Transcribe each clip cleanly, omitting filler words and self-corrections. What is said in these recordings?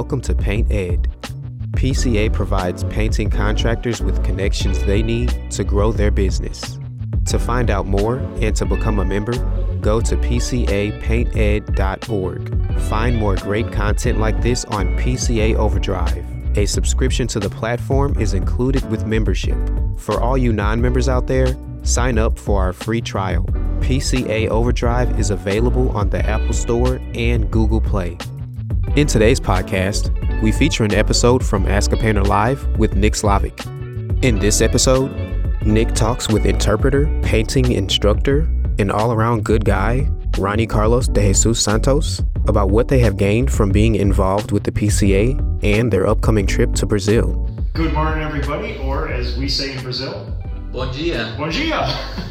Welcome to Paint Ed. PCA provides painting contractors with connections they need to grow their business. To find out more and to become a member, go to pcapainted.org. Find more great content like this on PCA Overdrive. A subscription to the platform is included with membership. For all you non-members out there, sign up for our free trial. PCA Overdrive is available on the Apple Store and Google Play. In today's podcast, we feature an episode from Ask a Painter Live with Nick Slavic. In this episode, Nick talks with interpreter, painting instructor, and all-around good guy, Ronnie Carlos de Jesus Santos, about what they have gained from being involved with the PCA and their upcoming trip to Brazil. Good morning, everybody, or as we say in Brazil, Bom dia. Bom dia.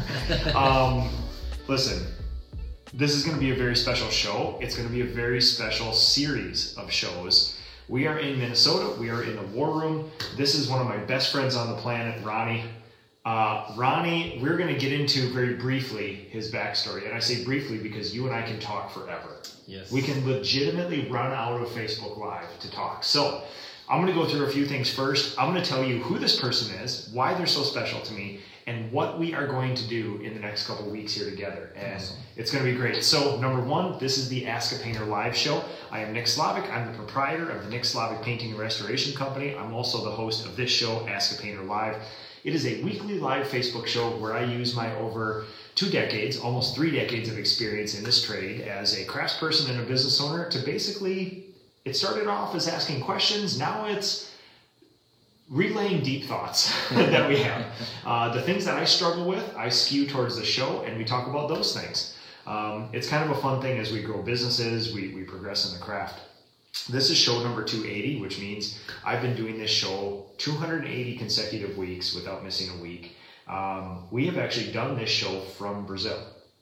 Listen, this is going to be a very special show. It's going to be a very special series of shows. We are in Minnesota. We are in the War Room. This is one of my best friends on the planet, Ronnie. Ronnie, we're going to get into very briefly his backstory. And I say briefly because you and I can talk forever. Yes. We can legitimately run out of Facebook Live to talk. So I'm going to go through a few things first. I'm going to tell you who this person is, why they're so special to me, and what we are going to do in the next couple of weeks here together. And It's going to be great. So number one, this is the Ask a Painter Live show. I am Nick Slavic. I'm the proprietor of the Nick Slavic Painting and Restoration Company. I'm also the host of this show, Ask a Painter Live. It is a weekly live Facebook show where I use my over 2 decades, almost 3 decades of experience in this trade as a craftsperson and a business owner to basically, it started off as asking questions. Now it's relaying deep thoughts that we have. The things that I struggle with, I skew towards the show and we talk about those things. It's kind of a fun thing as we grow businesses, we progress in the craft. This is show number 280, which means I've been doing this show 280 consecutive weeks without missing a week. We have actually done this show from Brazil.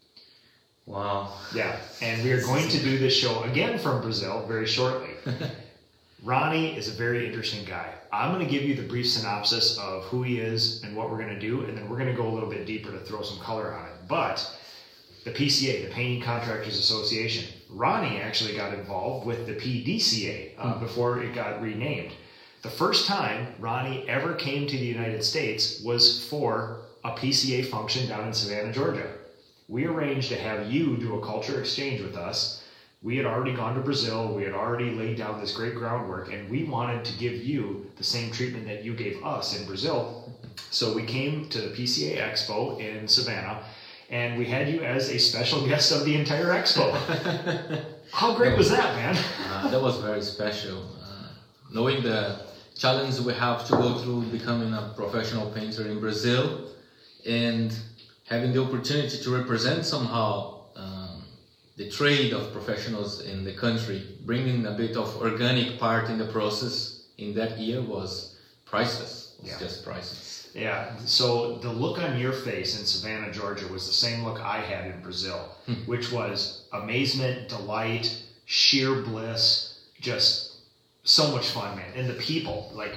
Wow. Yeah, and we are going to do this show again from Brazil very shortly. Ronnie is a very interesting guy. I'm going to give you the brief synopsis of who he is and what we're going to do, and then we're going to go a little bit deeper to throw some color on it. But the PCA, the Painting Contractors Association, Ronnie actually got involved with the PDCA before it got renamed. The first time Ronnie ever came to the United States was for a PCA function down in Savannah, Georgia. We arranged to have you do a culture exchange with us. We had already gone to Brazil. We had already laid down this great groundwork, and we wanted to give you the same treatment that you gave us in Brazil. So we came to the PCA Expo in Savannah, and we had you as a special guest of the entire expo. How great was that, man? That was very special. Knowing the challenge we have to go through becoming a professional painter in Brazil and having the opportunity to represent somehow the trade of professionals in the country, bringing a bit of organic part in the process in that year was priceless. It was just priceless. Yeah, so the look on your face in Savannah, Georgia was the same look I had in Brazil, which was amazement, delight, sheer bliss, just so much fun, man. And the people, like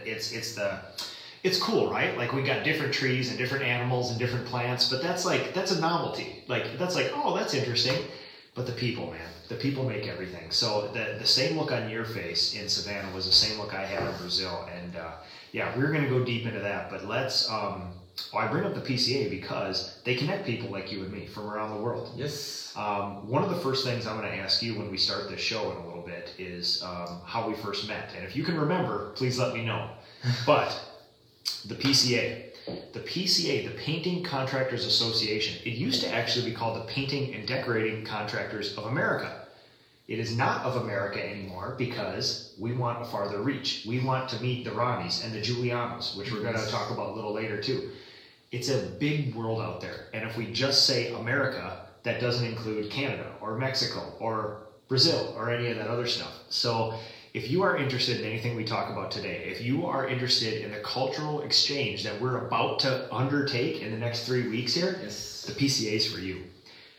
it's cool, right? Like we got different trees and different animals and different plants, but that's a novelty. Oh, that's interesting. But the people, man, the people make everything. So the same look on your face in Savannah was the same look I had in Brazil. And we're going to go deep into that. But let's, I bring up the PCA because they connect people like you and me from around the world. Yes. One of the first things I'm going to ask you when we start this show in a little bit is how we first met. And if you can remember, please let me know. But the PCA, the Painting Contractors Association, it used to actually be called the Painting and Decorating Contractors of America. It is not of America anymore because we want a farther reach. We want to meet the Ronnies and the Giulianos, which we're going to talk about a little later too. It's a big world out there. And if we just say America, that doesn't include Canada or Mexico or Brazil or any of that other stuff. So if you are interested in anything we talk about today, if you are interested in the cultural exchange that we're about to undertake in the next 3 weeks here, the PCA is for you.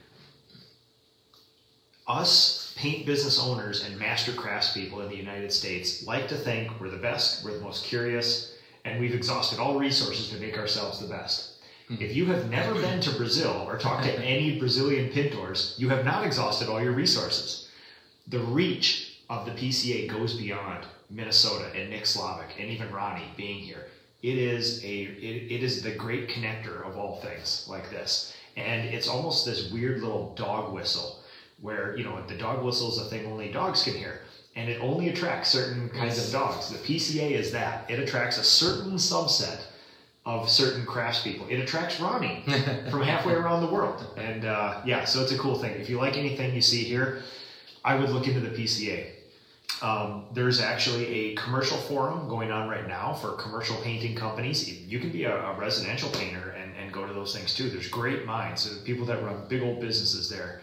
Us paint business owners and master craftspeople in the United States like to think we're the best, we're the most curious, and we've exhausted all resources to make ourselves the best. If you have never been to Brazil or talked to any Brazilian pintors, you have not exhausted all your resources. The reach of the PCA goes beyond Minnesota and Nick Slavic and even Ronnie being here. It is the great connector of all things like this. And it's almost this weird little dog whistle where, the dog whistle is a thing only dogs can hear. And it only attracts certain kinds of dogs. The PCA is that. It attracts a certain subset of certain craftspeople. It attracts Ronnie from halfway around the world. And so it's a cool thing. If you like anything you see here, I would look into the PCA. There's actually a commercial forum going on right now for commercial painting companies. You can be a residential painter and go to those things too. There's great minds. There's people that run big old businesses there.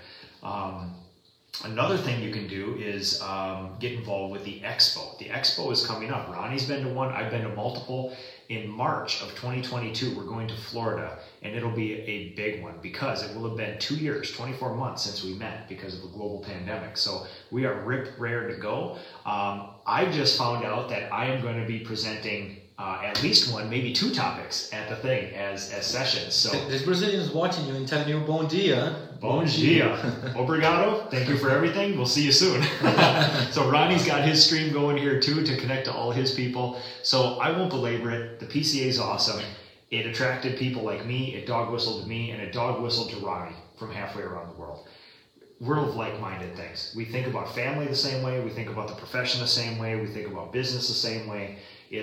Another thing you can do is get involved with the Expo. The Expo is coming up. Ronnie's been to one. I've been to multiple. In March of 2022, we're going to Florida, and it'll be a big one because it will have been 2 years, 24 months since we met because of the global pandemic. So we are rare to go. I just found out that I am going to be presenting at least one, maybe 2 topics at the thing as sessions. So there's Brazilians watching you and telling you bom dia. Bom dia. Obrigado. Thank you for everything. We'll see you soon. So Ronnie's got his stream going here too to connect to all his people. So I won't belabor it. The PCA is awesome. It attracted people like me. It dog whistled to me, and it dog whistled to Ronnie from halfway around the world. We're like-minded things. We think about family the same way. We think about the profession the same way. We think about business the same way.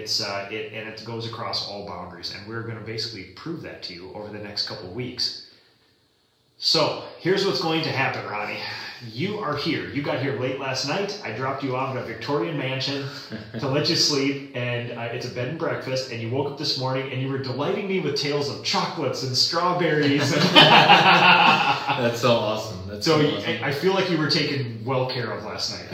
It goes across all boundaries, and we're going to basically prove that to you over the next couple of weeks. So here's what's going to happen, Ronnie. You are here. You got here late last night. I dropped you off at a Victorian mansion to let you sleep, and it's a bed and breakfast, and you woke up this morning, and you were delighting me with tales of chocolates and strawberries. That's so awesome. Awesome. I feel like you were taken well care of last night.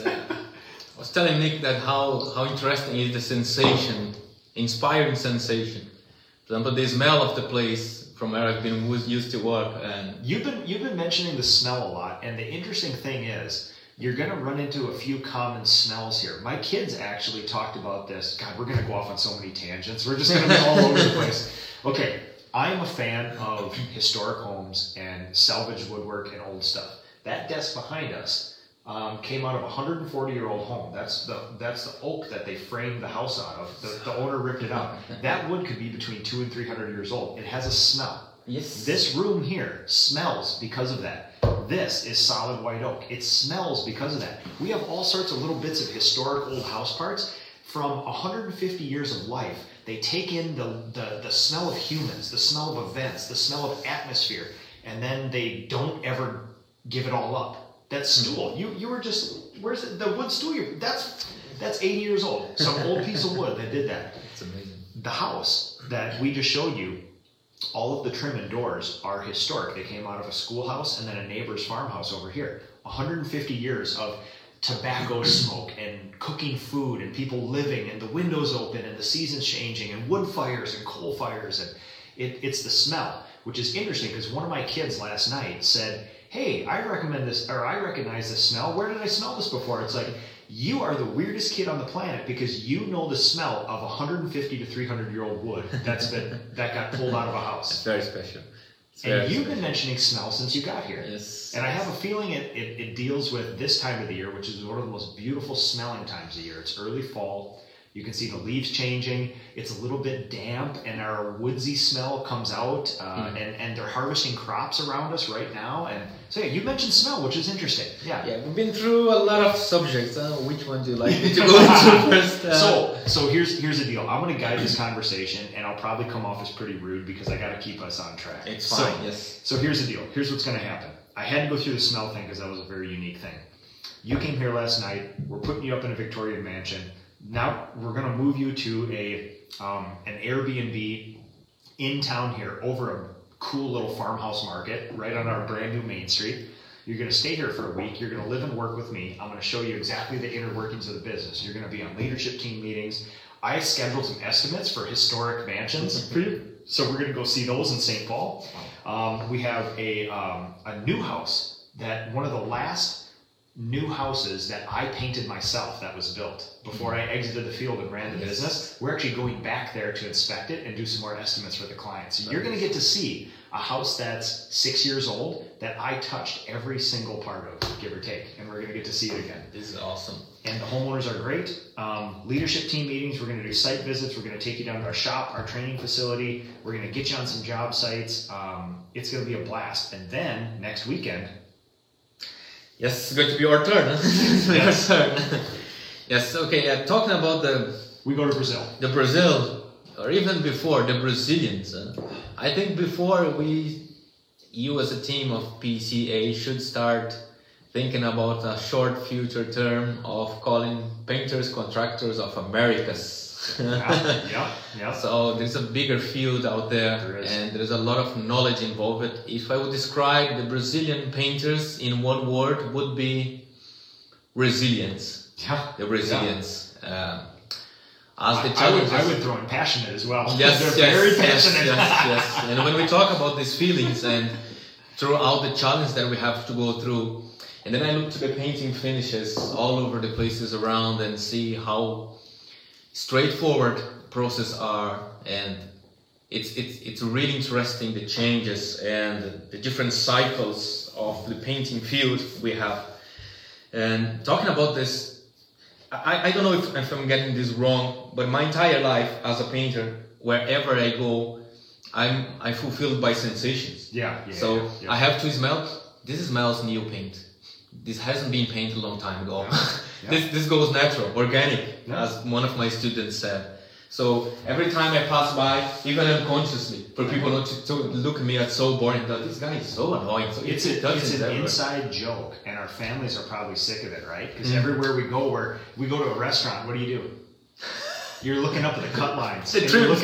I was telling Nick that how interesting is the sensation, inspiring sensation. For example, the smell of the place from where I've been used to work, and you've been mentioning the smell a lot. And the interesting thing is, you're going to run into a few common smells here. My kids actually talked about this. God, we're going to go off on so many tangents. We're just going to be all over the place. Okay, I'm a fan of historic homes and salvaged woodwork and old stuff. That desk behind us came out of a 140-year-old home. That's the oak that they framed the house out of. The owner ripped it out. That wood could be between 200 and 300 years old. It has a smell. Yes. This room here smells because of that. This is solid white oak. It smells because of that. We have all sorts of little bits of historic old house parts from 150 years of life. They take in the smell of humans, the smell of events, the smell of atmosphere, and then they don't ever give it all up. That stool, you were just, where's it? The wood stool, that's 80 years old. Some old piece of wood that did that. It's amazing. The house that we just showed you, all of the trim and doors are historic. They came out of a schoolhouse and then a neighbor's farmhouse over here. 150 years of tobacco smoke and cooking food and people living and the windows open and the seasons changing and wood fires and coal fires. And it's the smell, which is interesting because one of my kids last night said, hey, I recognize this smell. Where did I smell this before? It's like, you are the weirdest kid on the planet because you know the smell of 150 to 300-year-old wood that got pulled out of a house. It's very special. You've been mentioning smell since you got here. Yes. And I have a feeling it deals with this time of the year, which is one of the most beautiful smelling times of the year. It's early fall. You can see the leaves changing. It's a little bit damp, and our woodsy smell comes out. And they're harvesting crops around us right now. And so yeah, you mentioned smell, which is interesting. Yeah, we've been through a lot of subjects. Which one do you like me to go into first? So here's the deal. I'm going to guide this conversation, and I'll probably come off as pretty rude because I got to keep us on track. It's fine. Yes. So here's the deal. Here's what's going to happen. I had to go through the smell thing because that was a very unique thing. You came here last night. We're putting you up in a Victorian mansion. Now we're going to move you to an Airbnb in town here over a cool little farmhouse market right on our brand new Main Street. You're going to stay here for a week. You're going to live and work with me. I'm going to show you exactly the inner workings of the business. You're going to be on leadership team meetings. I scheduled some estimates for historic mansions for you. So we're going to go see those in St. Paul. We have a new house that one of the last new houses that I painted myself that was built before I exited the field and ran the business. We're actually going back there to inspect it and do some more estimates for the clients. So you're going to get to see a house that's 6 years old that I touched every single part of, give or take, and we're going to get to see it again. This is awesome. And the homeowners are great. Leadership team meetings, we're going to do site visits, we're going to take you down to our shop, our training facility, we're going to get you on some job sites. It's going to be a blast. And then next weekend, yes, it's going to be our turn. Yes. Our turn. Yes, okay, talking about we go to Brazil. the Brazil, or even before, the Brazilians. I think before you as a team of PCA should start thinking about a short future term of calling painters contractors of Americas. Yeah. So there's a bigger field out there, and there's a lot of knowledge involved. If I would describe the Brazilian painters in one word, would be resilience. Yeah. The resilience. As the I would throw in passionate as well. Yes, They're very passionate. yes. And when we talk about these feelings and throughout the challenge that we have to go through, and then I look to the painting finishes all over the places around and see how straightforward process are, and it's really interesting, the changes and the different cycles of the painting field we have. And talking about this, I don't know if I'm getting this wrong, but my entire life as a painter, wherever I go, I'm fulfilled by sensations. Yeah. So I have to smell, this smells new paint. This hasn't been painted a long time ago. Yeah. This goes natural, organic, Yeah. as one of my students said. So every time I pass by, even unconsciously, for people not to look at me as so boring, this guy is so annoying. So It's an inside joke, and our families are probably sick of it, right? Because everywhere we go to a restaurant, what do? You're looking up at the cut lines. The trims.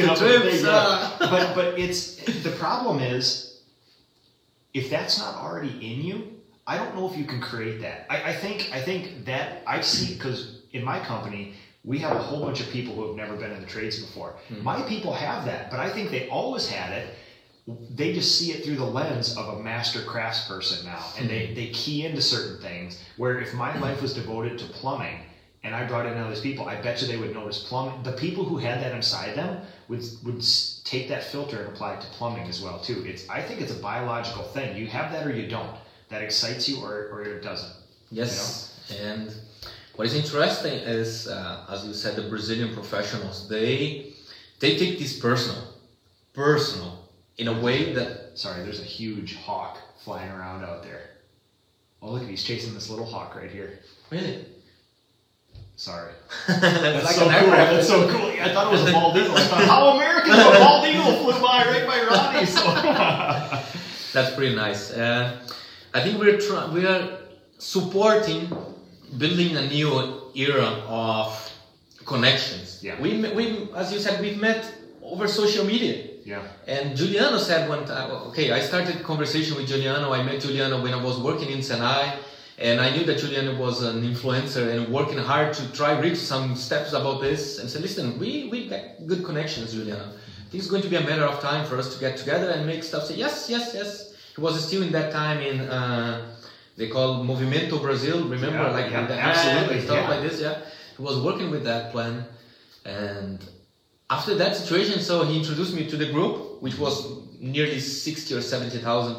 But it's the problem is, if that's not already in you, I don't know if you can create that. I think that I see, because in my company, we have a whole bunch of people who have never been in the trades before. My people have that, but I think they always had it. They just see it through the lens of a master craftsperson now, and they key into certain things, where if my life was devoted to plumbing and I brought in all these people, I bet you they would notice plumbing. The people who had that inside them would take that filter and apply it to plumbing as well too. I think it's a biological thing. You have that or you don't. That excites you or it doesn't. Yes, you know? And what is interesting is, as you said, the Brazilian professionals, they take this personal, in a way that... Sorry, there's a huge hawk flying around out there. Oh, look, he's chasing this little hawk right here. Really? Sorry. That's like so cool. That's so cool. I thought it was a bald eagle. I thought, how American, a bald eagle flew by right by Ronnie. So. That's pretty nice. I think we are supporting building a new era of connections. Yeah. We as you said, we've met over social media. Yeah. And Giuliano said one time, okay, I started conversation with Giuliano. I met Giuliano when I was working in Senai, and I knew that Giuliano was an influencer and working hard to try reach some steps about this. And said, listen, we got good connections, Giuliano. I think it's going to be a matter of time for us to get together and make stuff. Say yes. He was still in that time in, they call Movimento Brazil, remember? Absolutely. Stuff like this, yeah. He was working with that plan. And after that situation, so he introduced me to the group, which was nearly 60 or 70,000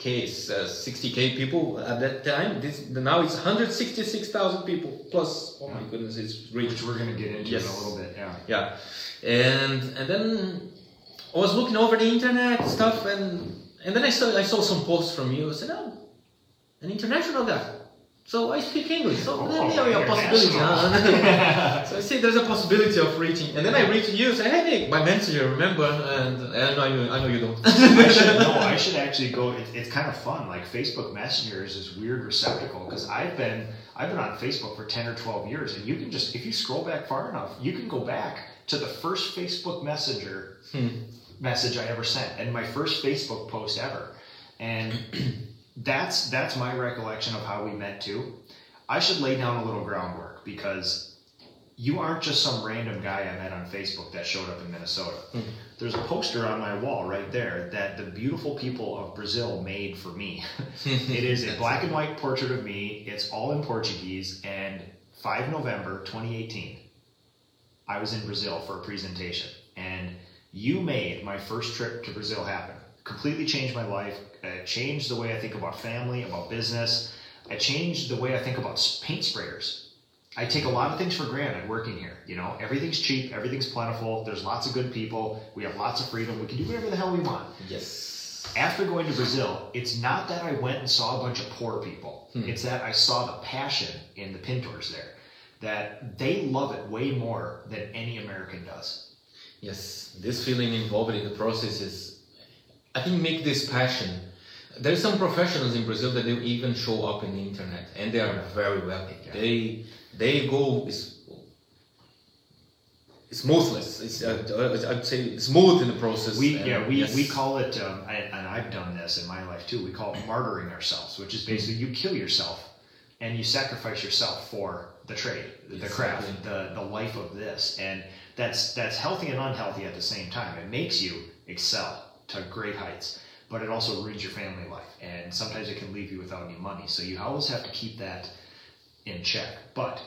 60K people at that time. Now it's 166,000 people plus. Oh my goodness, it's reached. Which we're going to get into in a little bit, Yeah. And then I was looking over the internet stuff, and then I saw some posts from you. I said, oh, an international guy. So I speak English. So there a possibility. So I see there's a possibility of reaching. And then I reached you and said, hey Nick, my messenger, remember? And I know you don't. I should actually go. It's kind of fun. Like Facebook Messenger is this weird receptacle, because I've been on Facebook for 10 or 12 years, and you can just, if you scroll back far enough, you can go back to the first Facebook Messenger message I ever sent, and my first Facebook post ever. And that's my recollection of how we met too. I should lay down a little groundwork, because you aren't just some random guy I met on Facebook that showed up in Minnesota. There's a poster on my wall right there that the beautiful people of Brazil made for me. It is a black and white portrait of me. It's all in Portuguese, and 5 November 2018, I was in Brazil for a presentation, and you made my first trip to Brazil happen. completely changed my life. It changed the way I think about family, about business. I changed the way I think about paint sprayers. I take a lot of things for granted working here. You know, everything's cheap, everything's plentiful. There's lots of good people. We have lots of freedom. We can do whatever the hell we want. Yes. After going to Brazil, it's not that I went and saw a bunch of poor people. It's that I saw the passion in the pintors there. That they love it way more than any American does. Yes, this feeling involved in the process is, I think, make this passion. There are some professionals in Brazil that they even show up in the internet, and they are very wealthy. Yeah. They go, it's mouthless. It's I'd say smooth in the process. We call it, and I've done this in my life too. We call it martyring ourselves, which is basically you kill yourself and you sacrifice yourself for the trade, the craft, the life of this, and that's healthy and unhealthy at the same time. It makes you excel to great heights, but it also ruins your family life, and sometimes it can leave you without any money. So you always have to keep that in check. But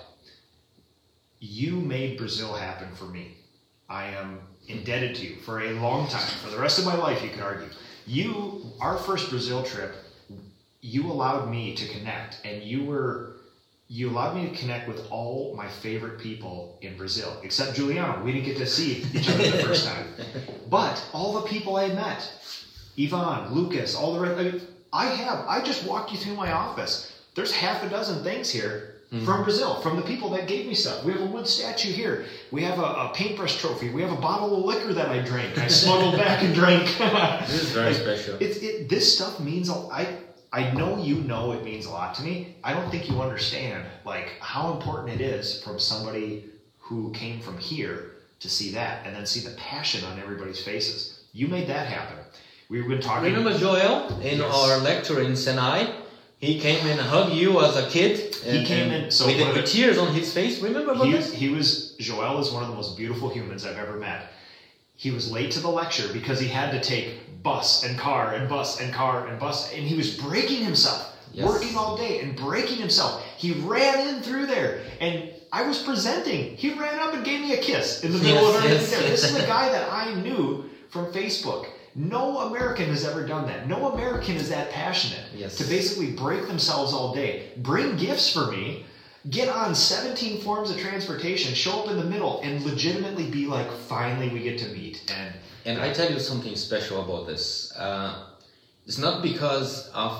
you made Brazil happen for me. I am indebted to you for a long time. For the rest of my life, you could argue. Our first Brazil trip, you allowed me to connect, and you allowed me to connect with all my favorite people in Brazil, except Juliano. We didn't get to see each other the first time. But all the people I met, Ivan, Lucas, all the rest, I just walked you through my office. There's half a dozen things here from Brazil, from the people that gave me stuff. We have a wood statue here. We have a paintbrush trophy. We have a bottle of liquor that I drank. I smuggled back and drank. This is very special. This stuff means I know you know it means a lot to me. I don't think you understand how important it is from somebody who came from here to see that and then see the passion on everybody's faces. You made that happen. We've been talking. Remember Joel in our lecture in Senai? He came and hugged you as a kid. He came in with tears on his face. Remember about this? Joel is one of the most beautiful humans I've ever met. He was late to the lecture because he had to take bus and car and bus and car and bus, and he was breaking himself, working all day and breaking himself. He ran in through there, and I was presenting. He ran up and gave me a kiss in the middle of everything there. This is the guy that I knew from Facebook. No American has ever done that. No American is that passionate to basically break themselves all day, bring gifts for me, get on 17 forms of transportation, show up in the middle, and legitimately be like, finally we get to meet. And I tell you something special about this. It's not because of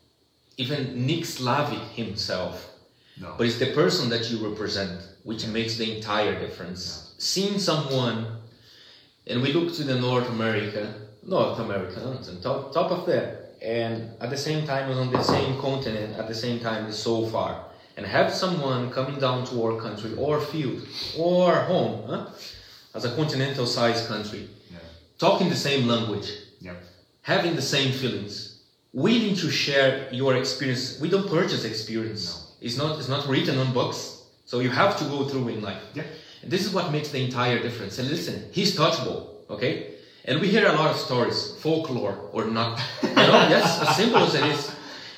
even Nick Slavy himself, but it's the person that you represent, which makes the entire difference. Seeing someone, and we look to the North America, on top of that, and at the same time on the same continent, at the same time is so far, and have someone coming down to our country or field or home as a continental sized country, talking the same language, having the same feelings, willing to share your experience. We don't purchase experience. It's not written on books, so you have to go through in life. And this is what makes the entire difference. And listen, he's touchable, okay? And we hear a lot of stories, folklore or not. Yes, as simple as it is.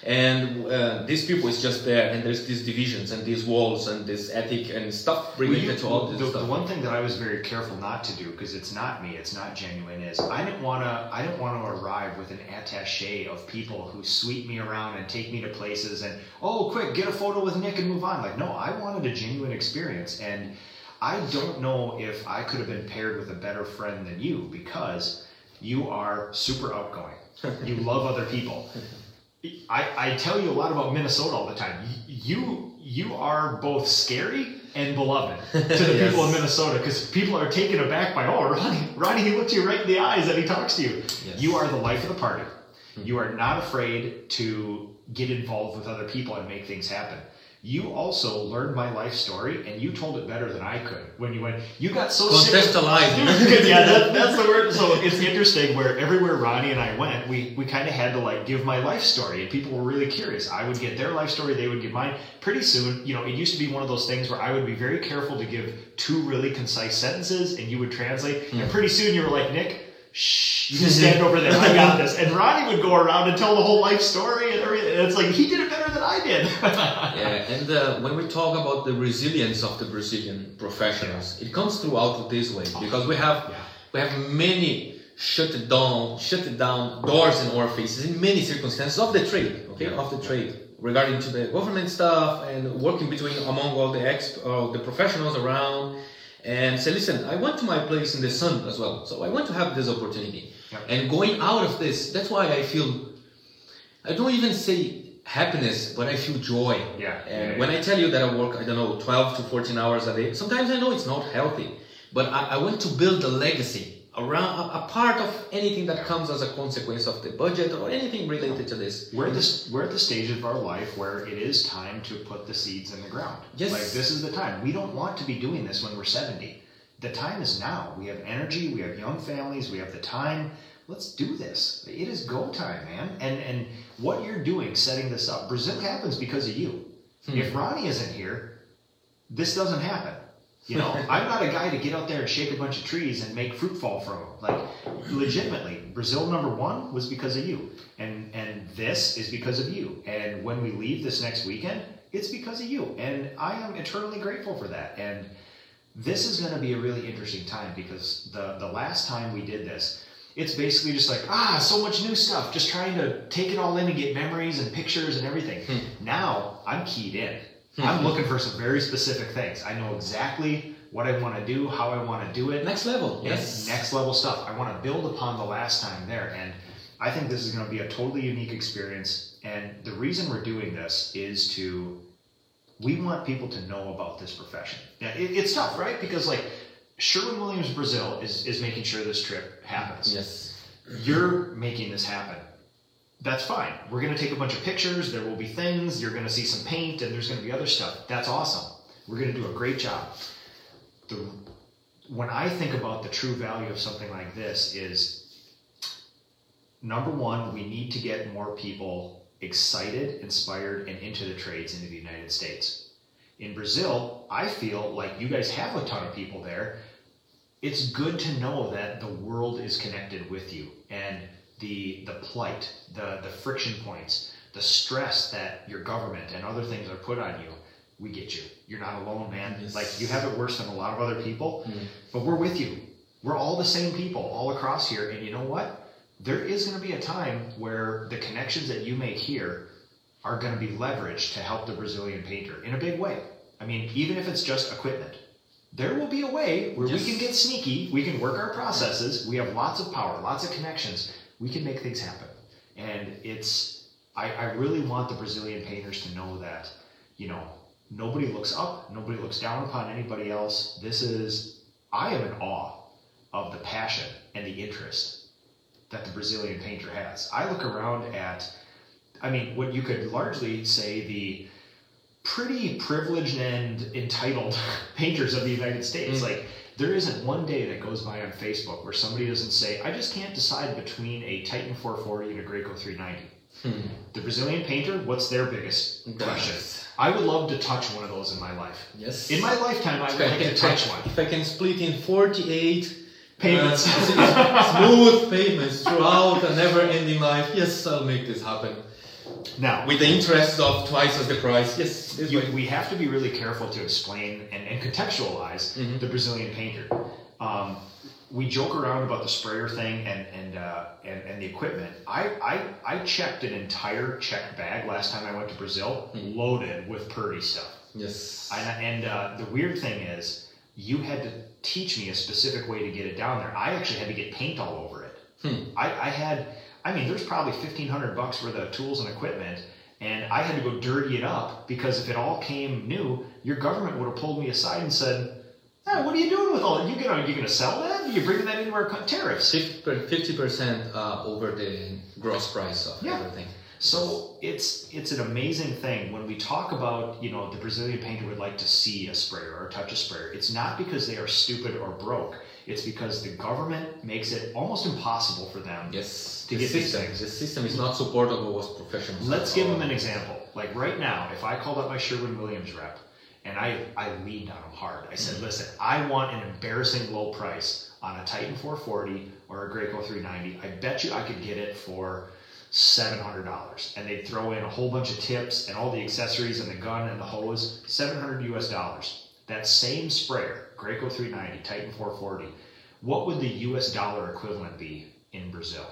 And these people is just there, and there's these divisions and these walls and this ethic and stuff related to all this stuff. The one thing that I was very careful not to do, because it's not me, it's not genuine, is I didn't want to arrive with an attaché of people who sweep me around and take me to places and, quick, get a photo with Nick and move on. No, I wanted a genuine experience, and I don't know if I could have been paired with a better friend than you, because you are super outgoing. You love other people. I tell you a lot about Minnesota all the time. You are both scary and beloved to the people of Minnesota, because people are taken aback by, Ronnie, he looks you right in the eyes and he talks to you. You are the life of the party. You are not afraid to get involved with other people and make things happen. You also learned my life story, and you told it better than I could. When you went, you got so sick. Contextualize. That's the word. So it's interesting where everywhere Ronnie and I went, we kind of had to give my life story, and people were really curious. I would get their life story, they would give mine. Pretty soon, it used to be one of those things where I would be very careful to give 2 really concise sentences, and you would translate. And pretty soon you were like, Nick, shh, you just stand over there. I got this. And Ronnie would go around and tell the whole life story and everything. And it's like, he did it better than I did. And when we talk about the resilience of the Brazilian professionals, it comes throughout this way, because we have many shut it down doors in our faces in many circumstances of the trade, of the trade, regarding to the government stuff and working among all the professionals around, and say, listen, I went to my place in the sun as well, so I want to have this opportunity. And going out of this, that's why I feel, I don't even say happiness, but I feel joy. When I tell you that I work, 12 to 14 hours a day, sometimes I know it's not healthy, but I want to build a legacy around a part of anything that comes as a consequence of the budget or anything related to this. We're at the stage of our life where it is time to put the seeds in the ground. Yes. Like, this is the time. We don't want to be doing this when we're 70. The time is now. We have energy, we have young families, we have the time. Let's do this. It is go time, man. And what you're doing, setting this up, Brazil happens because of you. If Ronnie isn't here, this doesn't happen. You know, I'm not a guy to get out there and shake a bunch of trees and make fruit fall from them. Like, legitimately, Brazil #1 was because of you. And this is because of you. And when we leave this next weekend, it's because of you. And I am eternally grateful for that. And this is going to be a really interesting time, because the last time we did this, it's basically just like, so much new stuff, just trying to take it all in and get memories and pictures and everything. Now, I'm keyed in. I'm looking for some very specific things. I know exactly what I want to do, how I want to do it. Next level. Yes. Next level stuff. I want to build upon the last time there. And I think this is going to be a totally unique experience. And the reason we're doing this is we want people to know about this profession. Yeah, it's tough, right? Because, like, Sherwin-Williams Brazil is making sure this trip happens. Yes. You're making this happen. That's fine. We're going to take a bunch of pictures. There will be things. You're going to see some paint, and there's going to be other stuff. That's awesome. We're going to do a great job. When I think about the true value of something like this is, #1, we need to get more people excited, inspired, and into the trades into the United States. In Brazil, I feel like you guys have a ton of people there. It's good to know that the world is connected with you, and the plight, the friction points, the stress that your government and other things are put on you, we get you. You're not alone, man. Yes. Like, you have it worse than a lot of other people, but we're with you. We're all the same people all across here, and you know what? There is going to be a time where the connections that you make here are going to be leveraged to help the Brazilian painter in a big way. I mean, even if it's just equipment, there will be a way where we can get sneaky, we can work our processes, we have lots of power, lots of connections, we can make things happen. And I really want the Brazilian painters to know that, you know, nobody looks up, nobody looks down upon anybody else. I am in awe of the passion and the interest that the Brazilian painter has. I look around at, what you could largely say the pretty privileged and entitled painters of the United States. Like, there isn't one day that goes by on Facebook where somebody doesn't say, I just can't decide between a Titan 440 and a Graco 390. The Brazilian painter, what's their biggest question? I would love to touch one of those in my life. Yes. In my lifetime, I would like to touch one. If I can split in 48 pavements, smooth pavements throughout a never-ending life, yes, I'll make this happen. Now, with the interest of twice as the price, yes. We have to be really careful to explain and contextualize the Brazilian painter. We joke around about the sprayer thing and the equipment. I checked an entire checked bag last time I went to Brazil, loaded with Purdy stuff. Yes. And the weird thing is, you had to teach me a specific way to get it down there. I actually had to get paint all over it. There's probably $1,500 worth of tools and equipment, and I had to go dirty it up, because if it all came new, your government would have pulled me aside and said, what are you doing with all that? You going to sell that? Are you bringing that into our tariffs? 50% over the gross price of everything. So it's an amazing thing when we talk about, the Brazilian painter would like to see a sprayer or touch a sprayer. It's not because they are stupid or broke. It's because the government makes it almost impossible for them to get these things. The system is not supportable as professionals. Let's give them an example. Like, right now, if I called up my Sherwin-Williams rep, and I leaned on him hard. I said, listen, I want an embarrassing low price on a Titan 440 or a Graco 390. I bet you I could get it for $700. And they'd throw in a whole bunch of tips and all the accessories and the gun and the hose, $700 US. That same sprayer, Graco 390, Titan 440, what would the US dollar equivalent be in Brazil?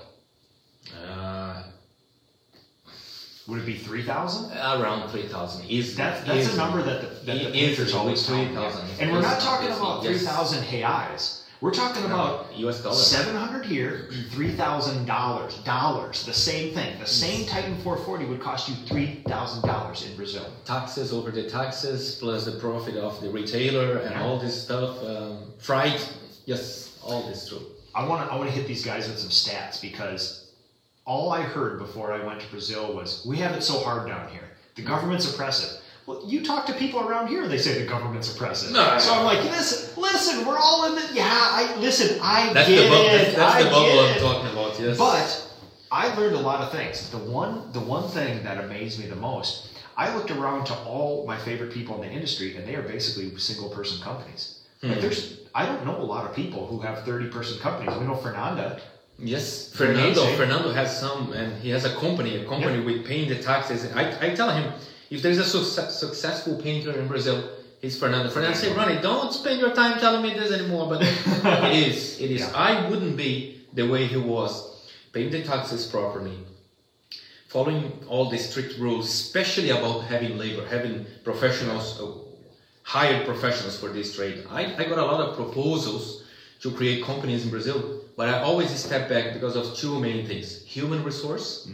Would it be 3,000? Around 3,000. That's a number that the painters always tell me. And we're not talking about 3,000 reais. We're talking about US dollars. 700 here, $3,000. The same thing. The same Titan 440 would cost you $3,000 in Brazil. Taxes over the taxes, plus the profit of the retailer and all this stuff. Freight, yes, all this true. I want to hit these guys with some stats because all I heard before I went to Brazil was, we have it so hard down here. The government's oppressive. Well, you talk to people around here, they say the government's oppressive. No, so I'm like, listen, we're all in the, I that's get it. That's the bubble I'm talking about, yes. But I learned a lot of things. The one thing that amazed me the most, I looked around to all my favorite people in the industry, and they are basically single-person companies. Like I don't know a lot of people who have 30-person companies. We know Fernanda. Yes, Fernando has some, and he has a company with paying the taxes. I tell him, if there's a successful painter in Brazil, it's Fernando. Fernando say, Ronnie, don't spend your time telling me this anymore, but it is. Yeah. I wouldn't be the way he was, paying the taxes properly, following all the strict rules, especially about having labor, having professionals, hired professionals for this trade. I got a lot of proposals to create companies in Brazil, but I always step back because of two main things: human resource,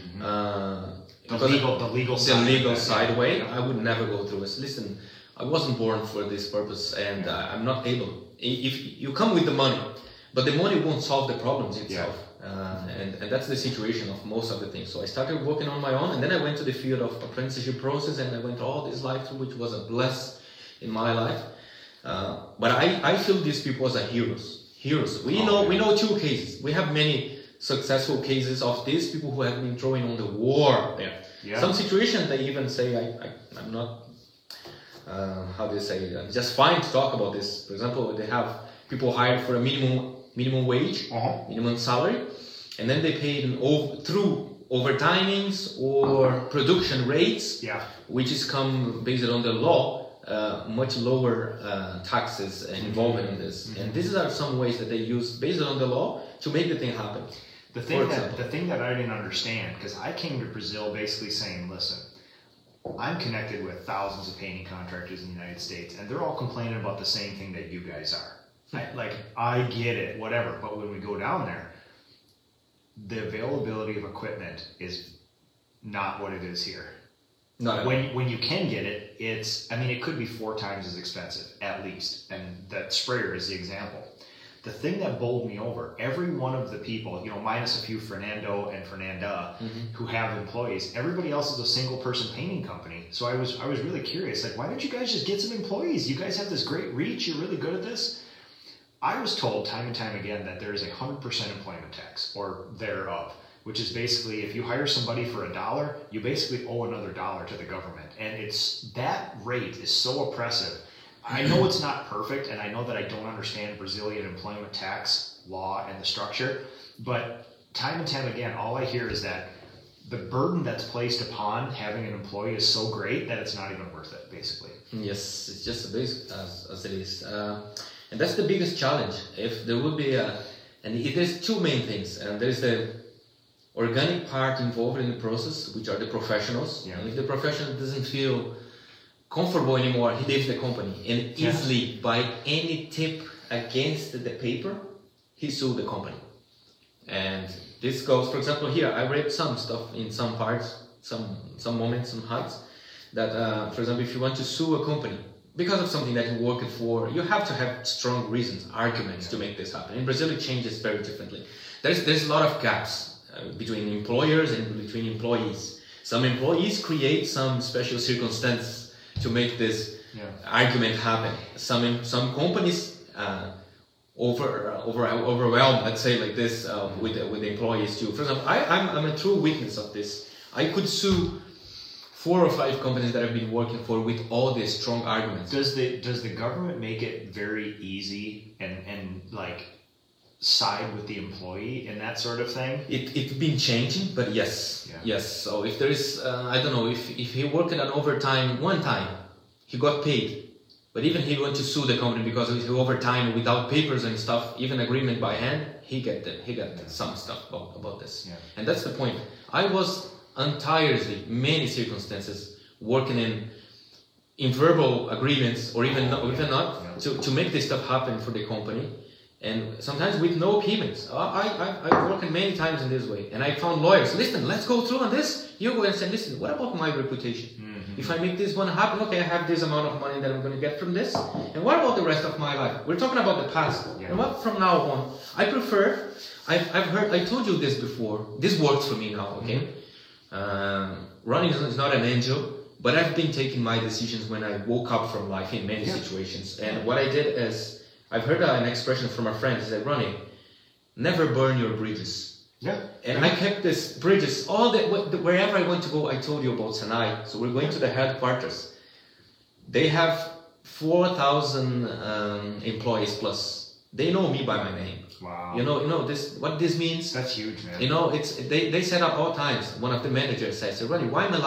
the legal side way. I would never go through this. Listen, I wasn't born for this purpose, and I'm not able. If you come with the money, but the money won't solve the problems itself. And that's the situation of most of the things. So I started working on my own, and then I went to the field of apprenticeship process, and I went all this life through, which was a bless in my life. But I feel these people as heroes. We know two cases. We have many successful cases of these people who have been throwing on the war. Yeah. Some situations they even say I'm not. How do you say? Just fine to talk about this. For example, they have people hired for a minimum wage, minimum salary, and then they pay them through overtimings or production rates, which is come based on the law. Much lower taxes involved in this, and these are some ways that they use based on the law to make the thing happen. The thing that I didn't understand, because I came to Brazil basically saying, listen, I'm connected with thousands of painting contractors in the United States, and they're all complaining about the same thing that you guys are. I get it, whatever, but when we go down there, the availability of equipment is not what it is here. When you can get it, it could be 4 times as expensive, at least. And that sprayer is the example. The thing that bowled me over, every one of the people, minus a few Fernando and Fernanda, who have employees, everybody else is a single person painting company. So I was really curious, why don't you guys just get some employees? You guys have this great reach, you're really good at this. I was told time and time again that there is a 100% employment tax, or thereof, which is basically if you hire somebody for $1, you basically owe another $1 to the government. And that rate is so oppressive. I know it's not perfect, and I know that I don't understand Brazilian employment tax law and the structure, but time and time again, all I hear is that the burden that's placed upon having an employee is so great that it's not even worth it, basically. Yes, it's just as basic as it is. And that's the biggest challenge. If there would be there's two main things, and there's the organic part involved in the process, which are the professionals. And if the professional doesn't feel comfortable anymore, he leaves the company. And easily, by any tip against the paper, he sued the company. And this goes, for example, here, I read some stuff in some parts, some moments, some heights, that, for example, if you want to sue a company because of something that you worked for, you have to have strong reasons, arguments to make this happen. In Brazil, it changes very differently. There's a lot of gaps between employers and between employees. Some employees create some special circumstances to make this argument happen. Some companies overwhelmed, let's say like this, with the employees too. For example, I'm a true witness of this. I could sue 4 or 5 companies that I've been working for with all these strong arguments. Does the government make it very easy and side with the employee and that sort of thing? It's been changing, but yes. So if there is, I don't know, if he worked on overtime one time, he got paid. But even he went to sue the company because over time, without papers and stuff, even agreement by hand, he got some stuff about this. Yeah. And that's the point. I was tirelessly, many circumstances, working in verbal agreements or even not to make this stuff happen for the company. And sometimes with no payments. I've worked many times in this way. And I found lawyers, listen, let's go through on this. You go and say, listen, what about my reputation? Mm-hmm. If I make this one happen, okay, I have this amount of money that I'm going to get from this. And what about the rest of my life? We're talking about the past. Yeah. And what from now on? I prefer, I told you this before. This works for me now, okay? Mm-hmm. Running is not an angel. But I've been taking my decisions when I woke up from life in many situations. And what I did is, I've heard an expression from a friend. He said, Ronnie, never burn your bridges. Yeah. And I kept these bridges, wherever I went to go. I told you about Senai. So we're going to the headquarters. They have 4,000 employees plus. They know me by my name. Wow. You know this. What this means? That's huge, man. You know, they said at all times. One of the managers says, Ronnie, while I'm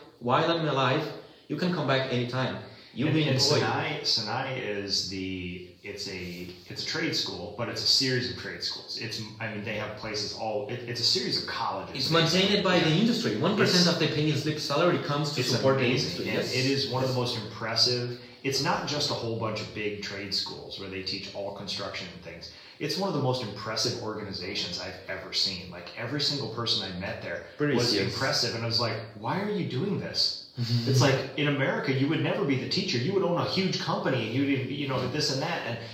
alive, you can come back anytime. You be employed. Senai is it's a trade school, but it's a series of trade schools. They have places it's a series of colleges. It's maintained by the industry. 1% of the penny slip salary comes to support the industry. And it is one of the most impressive. It's not just a whole bunch of big trade schools where they teach all construction and things. It's one of the most impressive organizations I've ever seen. Like every single person I met there was impressive, and I was like, why are you doing this? It's like in America, you would never be the teacher. You would own a huge company, and you would this and that. And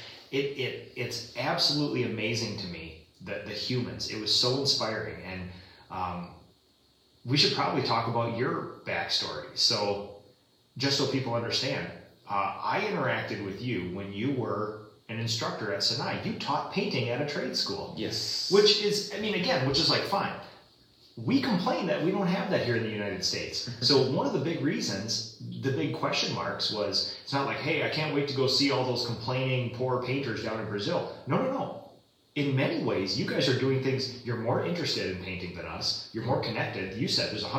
it's absolutely amazing to me that the humans. It was so inspiring, and we should probably talk about your backstory. So, just so people understand, I interacted with you when you were an instructor at Senai. You taught painting at a trade school. Yes. Which is like fine. We complain that we don't have that here in the United States. So one of the big reasons, the big question marks was, it's not like, hey, I can't wait to go see all those complaining poor painters down in Brazil. No. In many ways, you guys are doing things, you're more interested in painting than us. You're more connected. You said there's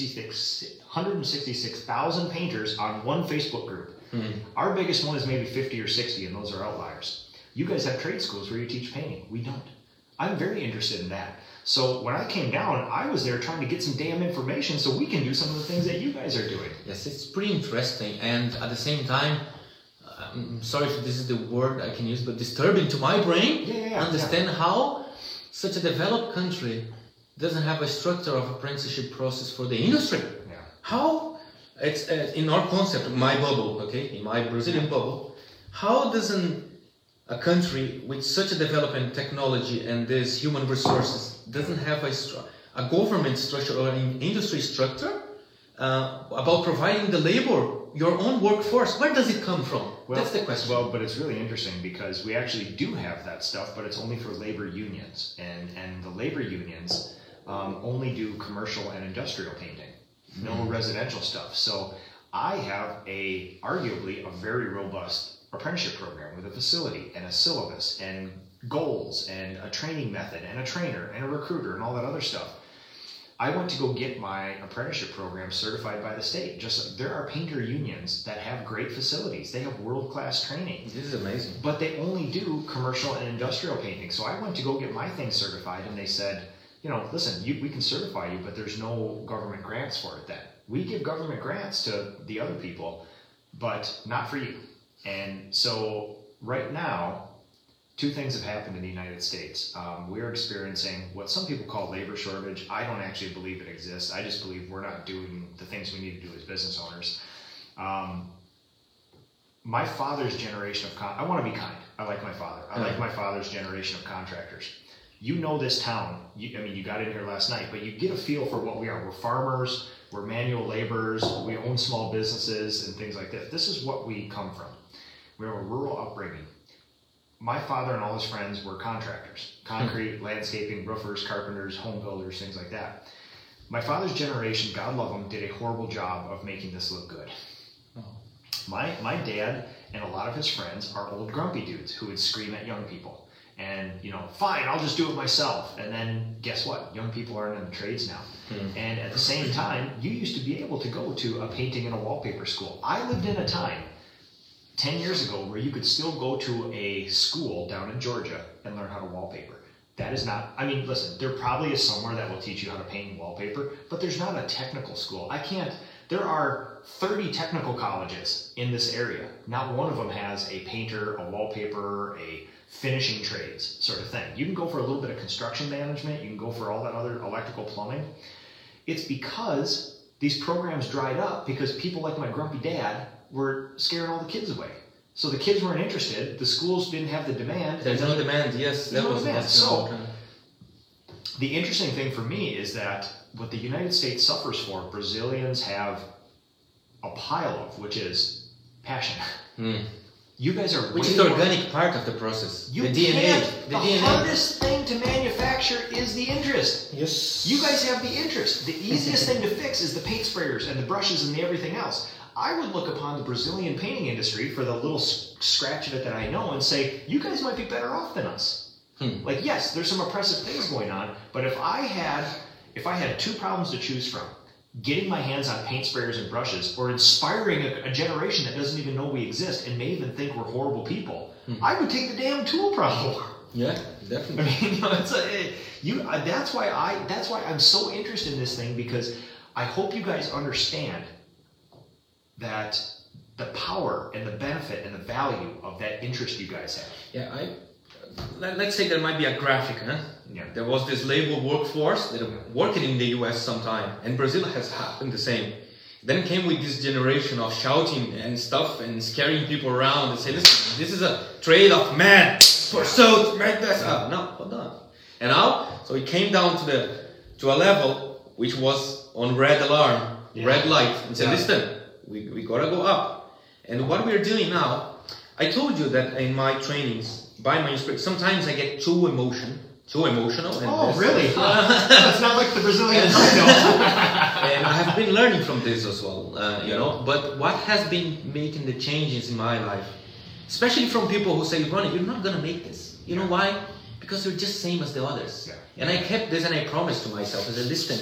166,000 painters on one Facebook group. Mm-hmm. Our biggest one is maybe 50 or 60, and those are outliers. You guys have trade schools where you teach painting. We don't. I'm very interested in that. So when I came down, I was there trying to get some damn information so we can do some of the things that you guys are doing. Yes, it's pretty interesting. And at the same time, I'm sorry if this is the word I can use, but disturbing to my brain. Understand how such a developed country doesn't have a structure of apprenticeship process for the industry. Yeah. How? It's in our concept, my bubble, okay, in my Brazilian bubble, how doesn't a country with such a development technology and this human resources doesn't have a government structure or an industry structure about providing the labor, your own workforce? Where does it come from? That's the question. Well, but it's really interesting because we actually do have that stuff, but it's only for labor unions. And the labor unions only do commercial and industrial painting. No residential stuff. So I have arguably a very robust apprenticeship program with a facility and a syllabus and goals and a training method and a trainer and a recruiter and all that other stuff. I went to go get my apprenticeship program certified by the state. There are painter unions that have great facilities. They have world-class training. This is amazing. But they only do commercial and industrial painting. So I went to go get my thing certified, and they said, listen, we can certify you, but there's no government grants for it then. We give government grants to the other people, but not for you. And so right now, two things have happened in the United States. We're experiencing what some people call labor shortage. I don't actually believe it exists. I just believe we're not doing the things we need to do as business owners. My father's generation of I want to be kind. I like my father. I like my father's generation of contractors. You know this town. You got in here last night, but you get a feel for what we are. We're farmers. We're manual laborers. We own small businesses and things like that. This is what we come from. We have a rural upbringing. My father and all his friends were contractors. Concrete, landscaping, roofers, carpenters, home builders, things like that. My father's generation, God love him, did a horrible job of making this look good. My dad and a lot of his friends are old grumpy dudes who would scream at young people. And, fine, I'll just do it myself. And then guess what? Young people aren't in the trades now. And at the same time, you used to be able to go to a painting and a wallpaper school. I lived in a time 10 years ago where you could still go to a school down in Georgia and learn how to wallpaper. That is not, I mean, listen, there probably is somewhere that will teach you how to paint wallpaper, but there's not a technical school. There are 30 technical colleges in this area. Not one of them has a painter, a wallpaper, a finishing trades sort of thing. You can go for a little bit of construction management, you can go for all that other electrical plumbing. It's because these programs dried up because people like my grumpy dad were scaring all the kids away. So the kids weren't interested, the schools didn't have the demand. There's no demand, yes. There's no demand. So the interesting thing for me is that what the United States suffers for, Brazilians have a pile of, which is passion. You guys are which is the organic part of the process. The DNA. The hardest thing to manufacture is the interest. Yes. You guys have the interest. The easiest thing to fix is the paint sprayers and the brushes and the everything else. I would look upon the Brazilian painting industry for the little scratch of it that I know and say, you guys might be better off than us. Like, yes, there's some oppressive things going on, but if I had two problems to choose from, getting my hands on paint sprayers and brushes, or inspiring a generation that doesn't even know we exist and may even think we're horrible people, I would take the damn tool problem. Yeah, definitely. I mean, that's why I'm so interested in this thing, because I hope you guys understand that the power and the benefit and the value of that interest you guys have. Yeah, let's say there might be a graphic, huh? Yeah. There was this labor workforce that working in the US sometime, and Brazil has happened the same. Then came with this generation of shouting and stuff and scaring people around and say, listen, this is a trade of man, pursuit, make this up. No, hold on. And now, so it came down to a level which was on red alarm, red light, and said, listen, we gotta go up. And what we're doing now, I told you that in my trainings, by my instructor, sometimes I get too emotional. And really? That's not like the Brazilians I know. And I have been learning from this as well, you know. But what has been making the changes in my life, especially from people who say, Ronnie, you're not gonna make this. You know why? Because you're just same as the others. Yeah. And I kept this and I promised to myself, I said, listen,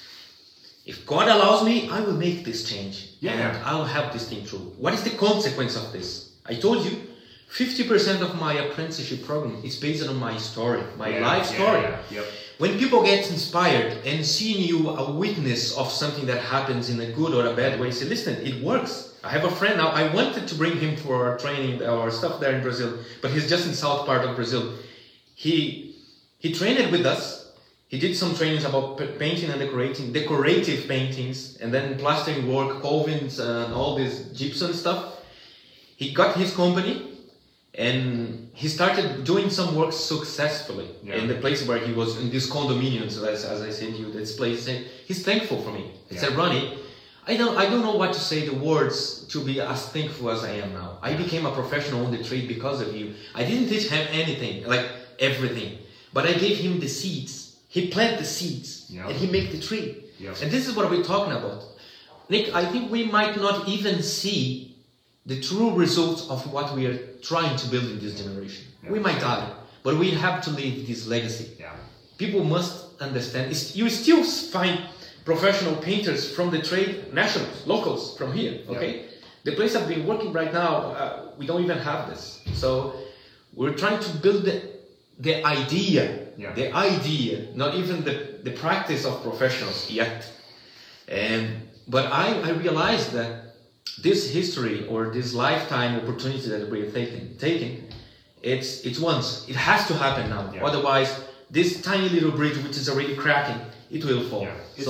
if God allows me, I will make this change. And I'll have this thing through. What is the consequence of this? I told you, 50% of my apprenticeship program is based on my story, my life story. When people get inspired and seeing you a witness of something that happens in a good or a bad way, say, listen, it works. I have a friend now, I wanted to bring him for our training, our stuff there in Brazil, but he's just in south part of Brazil. He trained with us. He did some trainings about painting and decorative paintings, and then plastering work, covings, and all this gypsum stuff. He got his company, and he started doing some work successfully in the place where he was in these condominiums, as I said to you, this place. He's thankful for me. He said, Ronnie, I don't know what to say the words to be as thankful as I am now. I became a professional on the trade because of you. I didn't teach him anything, like everything, but I gave him the seeds. He planted the seeds, and he made the tree. And this is what we're talking about. Nick, I think we might not even see the true results of what we are trying to build in this generation. We might die, but we have to leave this legacy. People must understand. You still find professional painters from the trade, nationals, locals from here, okay? The place I've been working right now, we don't even have this. So we're trying to build the idea, not even the practice of professionals yet. But I realized that this history or this lifetime opportunity that we're taking, it's once. It has to happen now. Otherwise, this tiny little bridge, which is already cracking, it will fall.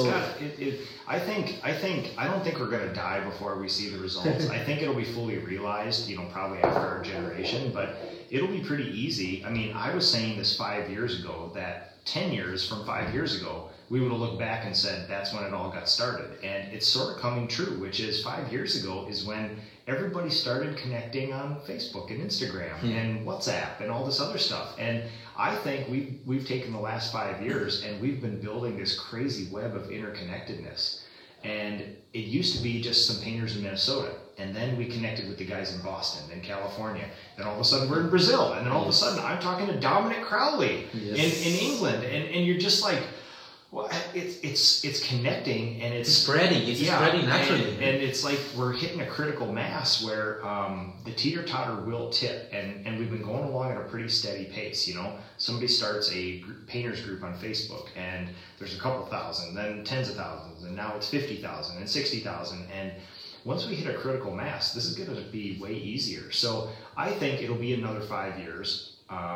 I don't think we're going to die before we see the results. I think it'll be fully realized, probably after our generation, but it'll be pretty easy. I mean, I was saying this 5 years ago, that 10 years from 5 years ago, we would have looked back and said, that's when it all got started. And it's sort of coming true, which is 5 years ago is when everybody started connecting on Facebook and Instagram and WhatsApp and all this other stuff. And I think we've taken the last 5 years and we've been building this crazy web of interconnectedness. And it used to be just some painters in Minnesota. And then we connected with the guys in Boston and California. Then all of a sudden we're in Brazil. And then all of a sudden I'm talking to Dominic Crowley in England. And you're just like, Well, it's connecting and it's spreading. It's spreading naturally. And it's like we're hitting a critical mass where the teeter-totter will tip. And we've been going along at a pretty steady pace, you know. Somebody starts a painters group on Facebook and there's a couple thousand, then tens of thousands, and now it's 50,000 and 60,000. And once we hit a critical mass, this is going to be way easier. So I think it'll be another 5 years.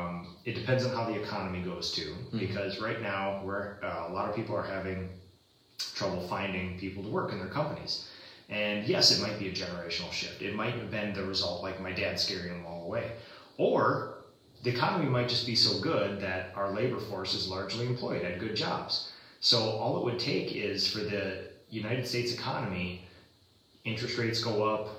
It depends on how the economy goes too, because right now a lot of people are having trouble finding people to work in their companies. And yes, it might be a generational shift. It might have been the result like my dad scaring them all away. Or the economy might just be so good that our labor force is largely employed at good jobs. So all it would take is for the United States economy, interest rates go up,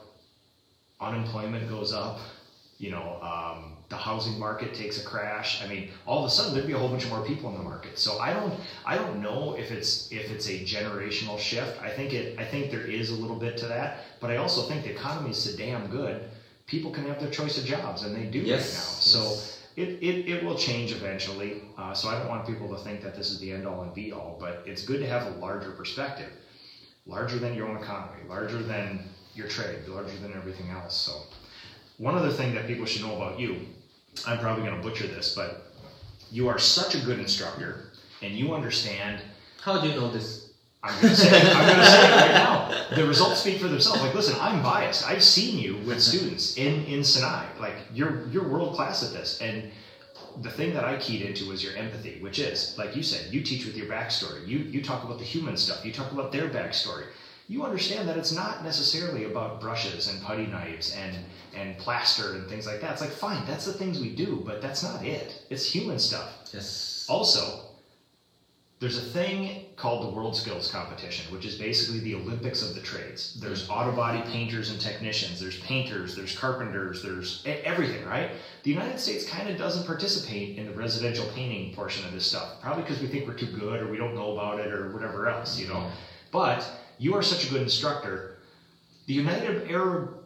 unemployment goes up, you know, the housing market takes a crash. I mean, all of a sudden there'd be a whole bunch of more people in the market. So I don't know if it's a generational shift. I think there is a little bit to that, but I also think the economy is so damn good. People can have their choice of jobs, and they do right now. So it will change eventually. So I don't want people to think that this is the end all and be all, but it's good to have a larger perspective, larger than your own economy, larger than your trade, larger than everything else. So one other thing that people should know about you, I'm probably going to butcher this, but you are such a good instructor, and you understand. How do you know this? I'm going to say it right now. The results speak for themselves. Like, listen, I'm biased. I've seen you with students in Sinai. Like, you're world class at this, and the thing that I keyed into was your empathy, which is, like you said, you teach with your backstory. You talk about the human stuff. You talk about their backstory. You understand that it's not necessarily about brushes and putty knives and plaster and things like that. It's like, fine, that's the things we do, but that's not it. It's human stuff. Yes. Also, there's a thing called the World Skills Competition, which is basically the Olympics of the trades. There's auto body painters and technicians, there's painters, there's carpenters, there's everything, right? The United States kind of doesn't participate in the residential painting portion of this stuff, probably because we think we're too good or we don't know about it or whatever else, you know. But you are such a good instructor. The United Arab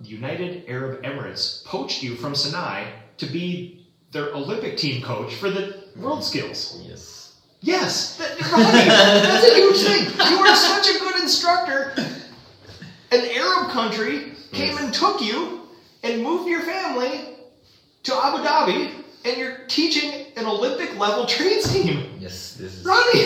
Emirates poached you from Sinai to be their Olympic team coach for the World Skills. Yes. Yes, Ronnie, that's a huge thing. You are such a good instructor. An Arab country came and took you and moved your family to Abu Dhabi, and you're teaching an Olympic level trades team. Yes, this is Ronnie.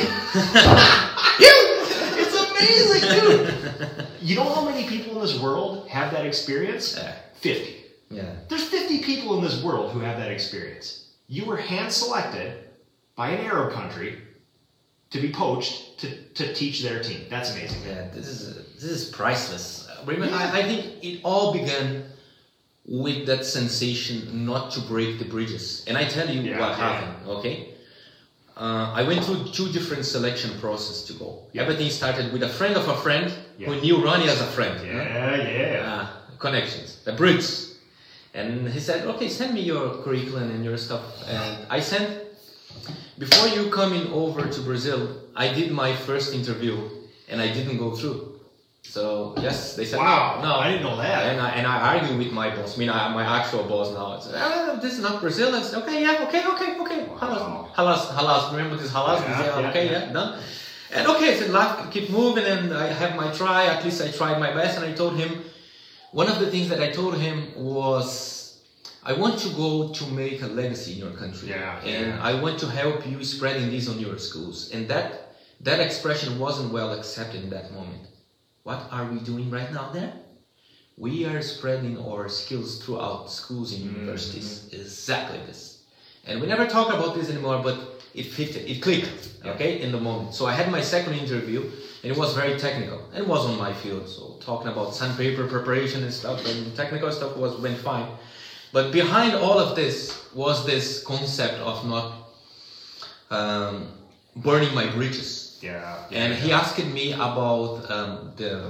It's amazing, dude. You know how many people in this world have that experience? 50. Yeah. There's 50 people in this world who have that experience. You were hand-selected by an Arab country to be poached to teach their team. That's amazing. Yeah, this is priceless. Remember, I think it all began with that sensation not to break the bridges. And I tell you what happened, okay? I went through 2 different selection processes to go. Yeah. Everything started with a friend of a friend who knew Ronnie as a friend. Connections, the bridge. And he said, okay, send me your curriculum and your stuff. And I sent. Before you coming over to Brazil, I did my first interview and I didn't go through. So yes, they said no. I didn't know that. And I argued with my boss, my actual boss now. I said, this is not Brazil. I said, okay. Wow. Halas. Remember this halas? Done. And okay, I said, life keep moving, and I have my try. At least I tried my best, and I told him. One of the things that I told him was, I want to go to make a legacy in your country, and I want to help you spreading this on your schools. And that expression wasn't well accepted in that moment. What are we doing right now then? We are spreading our skills throughout schools and universities. Exactly this. And we never talk about this anymore, but it clicked, okay, in the moment. So I had my second interview, and it was very technical, and it was on my field. So talking about sandpaper preparation and stuff, and technical stuff went fine. But behind all of this was this concept of not burning my bridges. And he asked me about the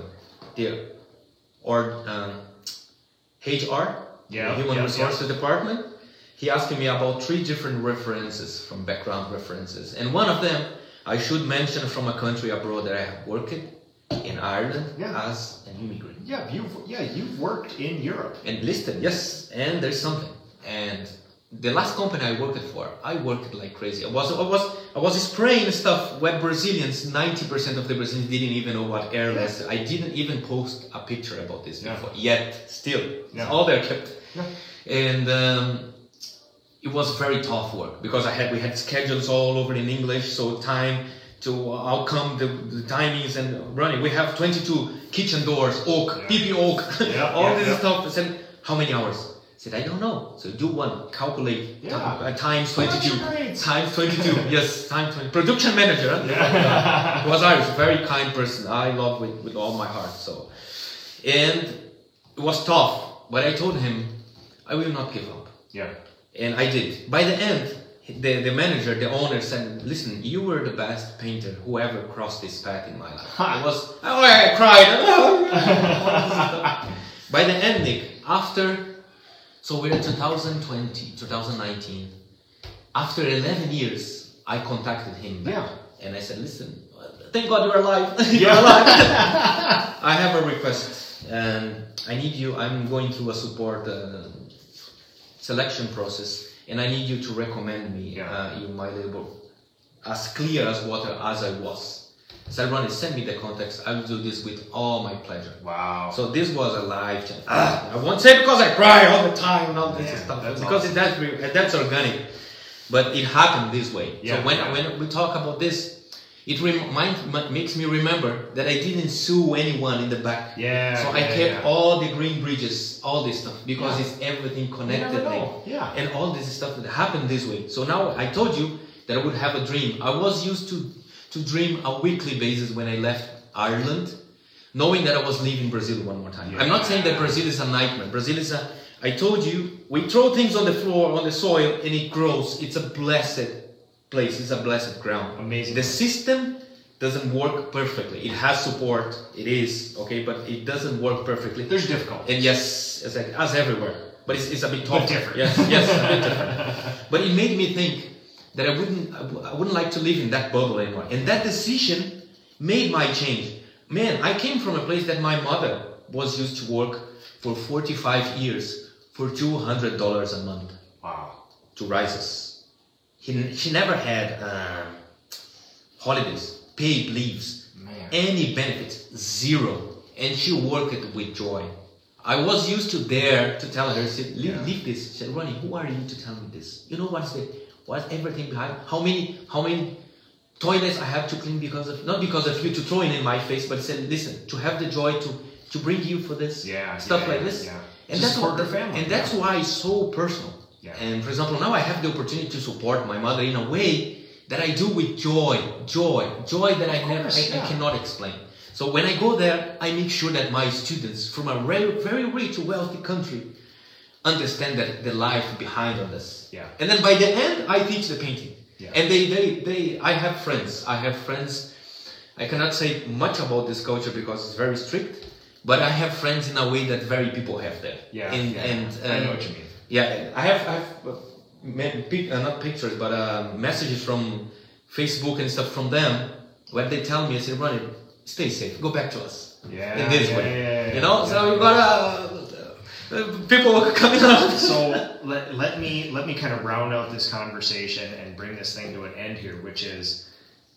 HR, Human Resources Department. He asked me about 3 different references, from background references. And one of them, I should mention from a country abroad that I have worked in Ireland as an immigrant. You've worked in Europe. And listed, yes. And there's something. And the last company I worked for, I worked like crazy. I was spraying stuff where 90% of the Brazilians didn't even know what airless. I didn't even post a picture about this before. Yet, still, it's all there kept. And it was very tough work because we had schedules all over in English, so time to outcome the timings and running. We have 22 kitchen doors, oak, PP oak, all this stuff. I said, how many hours? I said, I don't know. So do one, calculate times 22. Times 22, yes, times 20. Production manager. Huh? He was Irish, very kind person. I love with all my heart. So, and it was tough, but I told him, I will not give up. Yeah. And I did. By the end, the manager, the owner said, listen, you were the best painter who ever crossed this path in my life. I cried. By the end, Nick, so we're in 2019. After 11 years, I contacted him back. And I said, listen, thank God you're alive. You're alive. I have a request. And I need you, I'm going through a support selection process. And I need you to recommend me in my label as clear as water as I was. So Ronnie, send me the context. I will do this with all my pleasure. Wow. So this was a life change. I won't say because I cry all the time and all this stuff. Because awesome. That's organic. But it happened this way. So when we talk about this, it makes me remember that I didn't sue anyone in the back. So I kept all the green bridges, all this stuff, because it's everything connected. And all this stuff that happened this way. So now I told you that I would have a dream. I was used to dream a weekly basis when I left Ireland, knowing that I was leaving Brazil one more time. I'm not saying that Brazil is a nightmare. Brazil is I told you, we throw things on the floor, on the soil, and it grows. It's a blessed place. It's a blessed ground. Amazing. The system doesn't work perfectly. It has support. It is, okay, but it doesn't work perfectly. There's difficulties. And yes, as everywhere. But it's a bit tough. But different. Yes, a bit different. But it made me think that I wouldn't like to live in that bubble anymore. And that decision made my change. Man, I came from a place that my mother was used to work for 45 years for $200 a month. Wow. To rise us. She never had holidays, paid leaves, any benefits, zero. And she worked with joy. I was used to tell her, leave this. She said, Ronnie, who are you to tell me this? You know what's everything behind? How many toilets I have to clean not because of you to throw in my face, but said, listen, to have the joy to bring you for this stuff like this. And that's what the family. And that's why it's so personal. And for example, now I have the opportunity to support my mother in a way that I do with joy that I cannot explain. So when I go there, I make sure that my students from a very, very rich, wealthy country understand that the life behind all this. And then by the end, I teach the painting. And I have friends. I cannot say much about this culture because it's very strict, but I have friends in a way that very people have there. And I know what you mean. I have not pictures, but messages from Facebook and stuff from them where they tell me, I say, Ronnie, stay safe, go back to us. In this way. You know, so you gotta people coming out. So let me kind of round out this conversation and bring this thing to an end here, which is,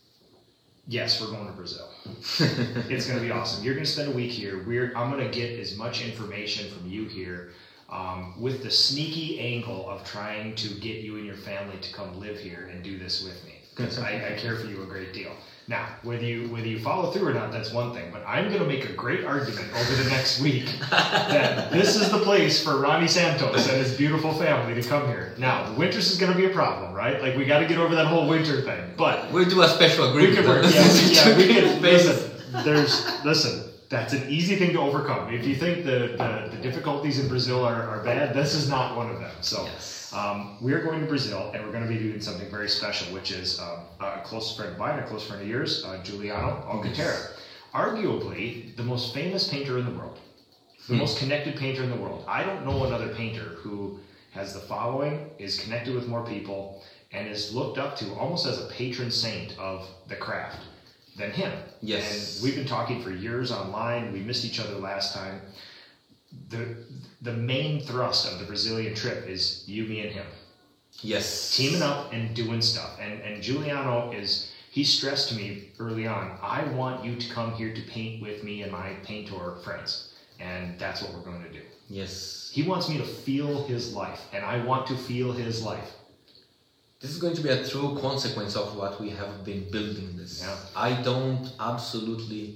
yes, we're going to Brazil. It's going to be awesome. You're going to spend a week here. I'm going to get as much information from you here with the sneaky angle of trying to get you and your family to come live here and do this with me, because I care for you a great deal. Now, whether you follow through or not, that's one thing. But I'm going to make a great argument over the next week that this is the place for Ronnie Santos and his beautiful family to come here. Now, the winters is going to be a problem, right? Like, we got to get over that whole winter thing. But we'll do a special agreement. Listen. That's an easy thing to overcome. If you think the difficulties in Brazil are bad, this is not one of them. So we're going to Brazil, and we're going to be doing something very special, which is a close friend of mine, a close friend of yours, Juliano Alcantara. Arguably the most famous painter in the world, the most connected painter in the world. I don't know another painter who has the following, is connected with more people, and is looked up to almost as a patron saint of the craft than him. Yes. And we've been talking for years online. We missed each other last time. The main thrust of the Brazilian trip is you, me, and him. Yes. Teaming up and doing stuff. And Giuliano he stressed to me early on, I want you to come here to paint with me and my painter friends. And that's what we're going to do. Yes. He wants me to feel his life, and I want to feel his life. This is going to be a true consequence of what we have been building this. Yeah. I don't absolutely...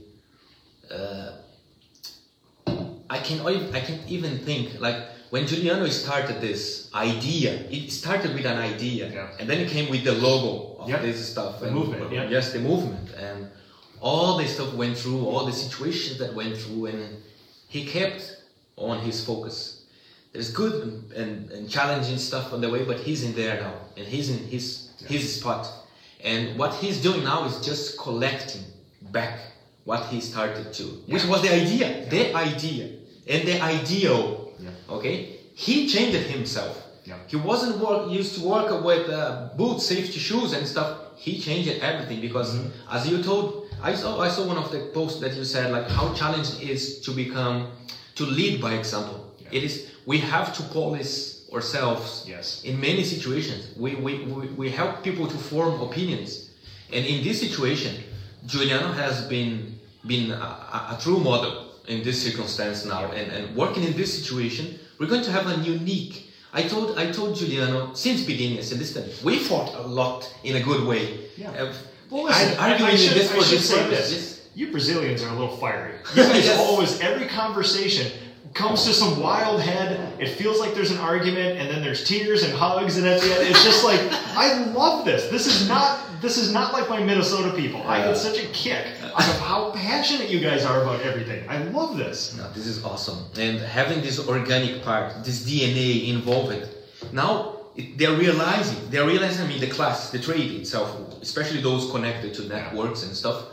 I can't even think, like, when Giuliano started this idea, it started with an idea, yeah. and then it came with the logo of yeah. this stuff. The movement, yeah. Yes, the movement. And all this stuff went through, all the situations that went through, and he kept on his focus. There's good and challenging stuff on the way, but he's in there now, and he's in his spot. And what he's doing now is just collecting back what he started to, which was the idea, and the ideal. Yeah. Okay, he changed himself. Yeah. He wasn't used to work with boots, safety shoes, and stuff. He changed everything because, as you told, I saw one of the posts that you said, like, how challenging it is to lead by example. Yeah. It is. We have to polish ourselves. Yes. In many situations. We help people to form opinions, and in this situation, Giuliano has been a true model in this circumstance now, and working in this situation, we're going to have a unique. I told Giuliano since beginning, I said, listen, we fought a lot in a good way. Yeah. Well, listen, I should say this. You Brazilians are a little fiery. You guys always, every conversation comes to some wild head. It feels like there's an argument, and then there's tears and hugs, and at the end, it's just like, I love this. This is not like my Minnesota people. I get such a kick out of how passionate you guys are about everything. I love this. No, this is awesome. And having this organic part, this DNA involved, now they're realizing, I mean, the class, the trade itself, especially those connected to networks and stuff,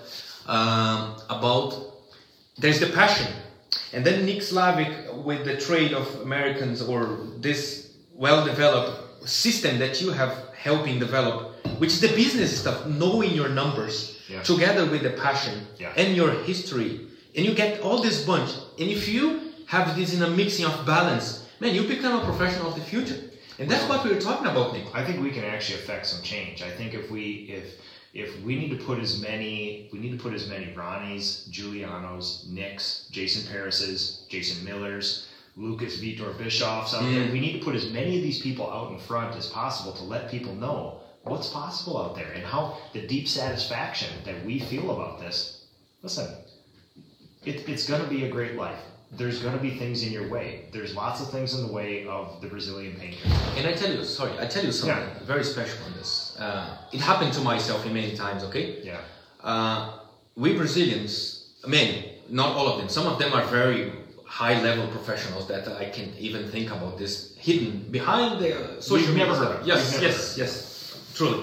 about, there's the passion. And then Nick Slavik with the trade of Americans, or this well-developed system that you have helping develop, which is the business stuff, knowing your numbers, together with the passion and your history. And you get all this bunch. And if you have this in a mixing of balance, man, you become a professional of the future. And that's what we were talking about, Nick. I think we can actually affect some change. I think if we need to put as many Ronnies, Giulianos, Nicks, Jason Paris's, Jason Miller's, Lucas Vitor Bischoff's out there. We need to put as many of these people out in front as possible to let people know what's possible out there and how the deep satisfaction that we feel about this. Listen, it's going to be a great life. There's going to be things in your way. There's lots of things in the way of the Brazilian painter. And I tell you something very special on this. It happened to myself many times, okay? Yeah. We Brazilians, many, not all of them, some of them are very high-level professionals that I can't even think about this, hidden behind the social media. Never heard of. Yes, truly.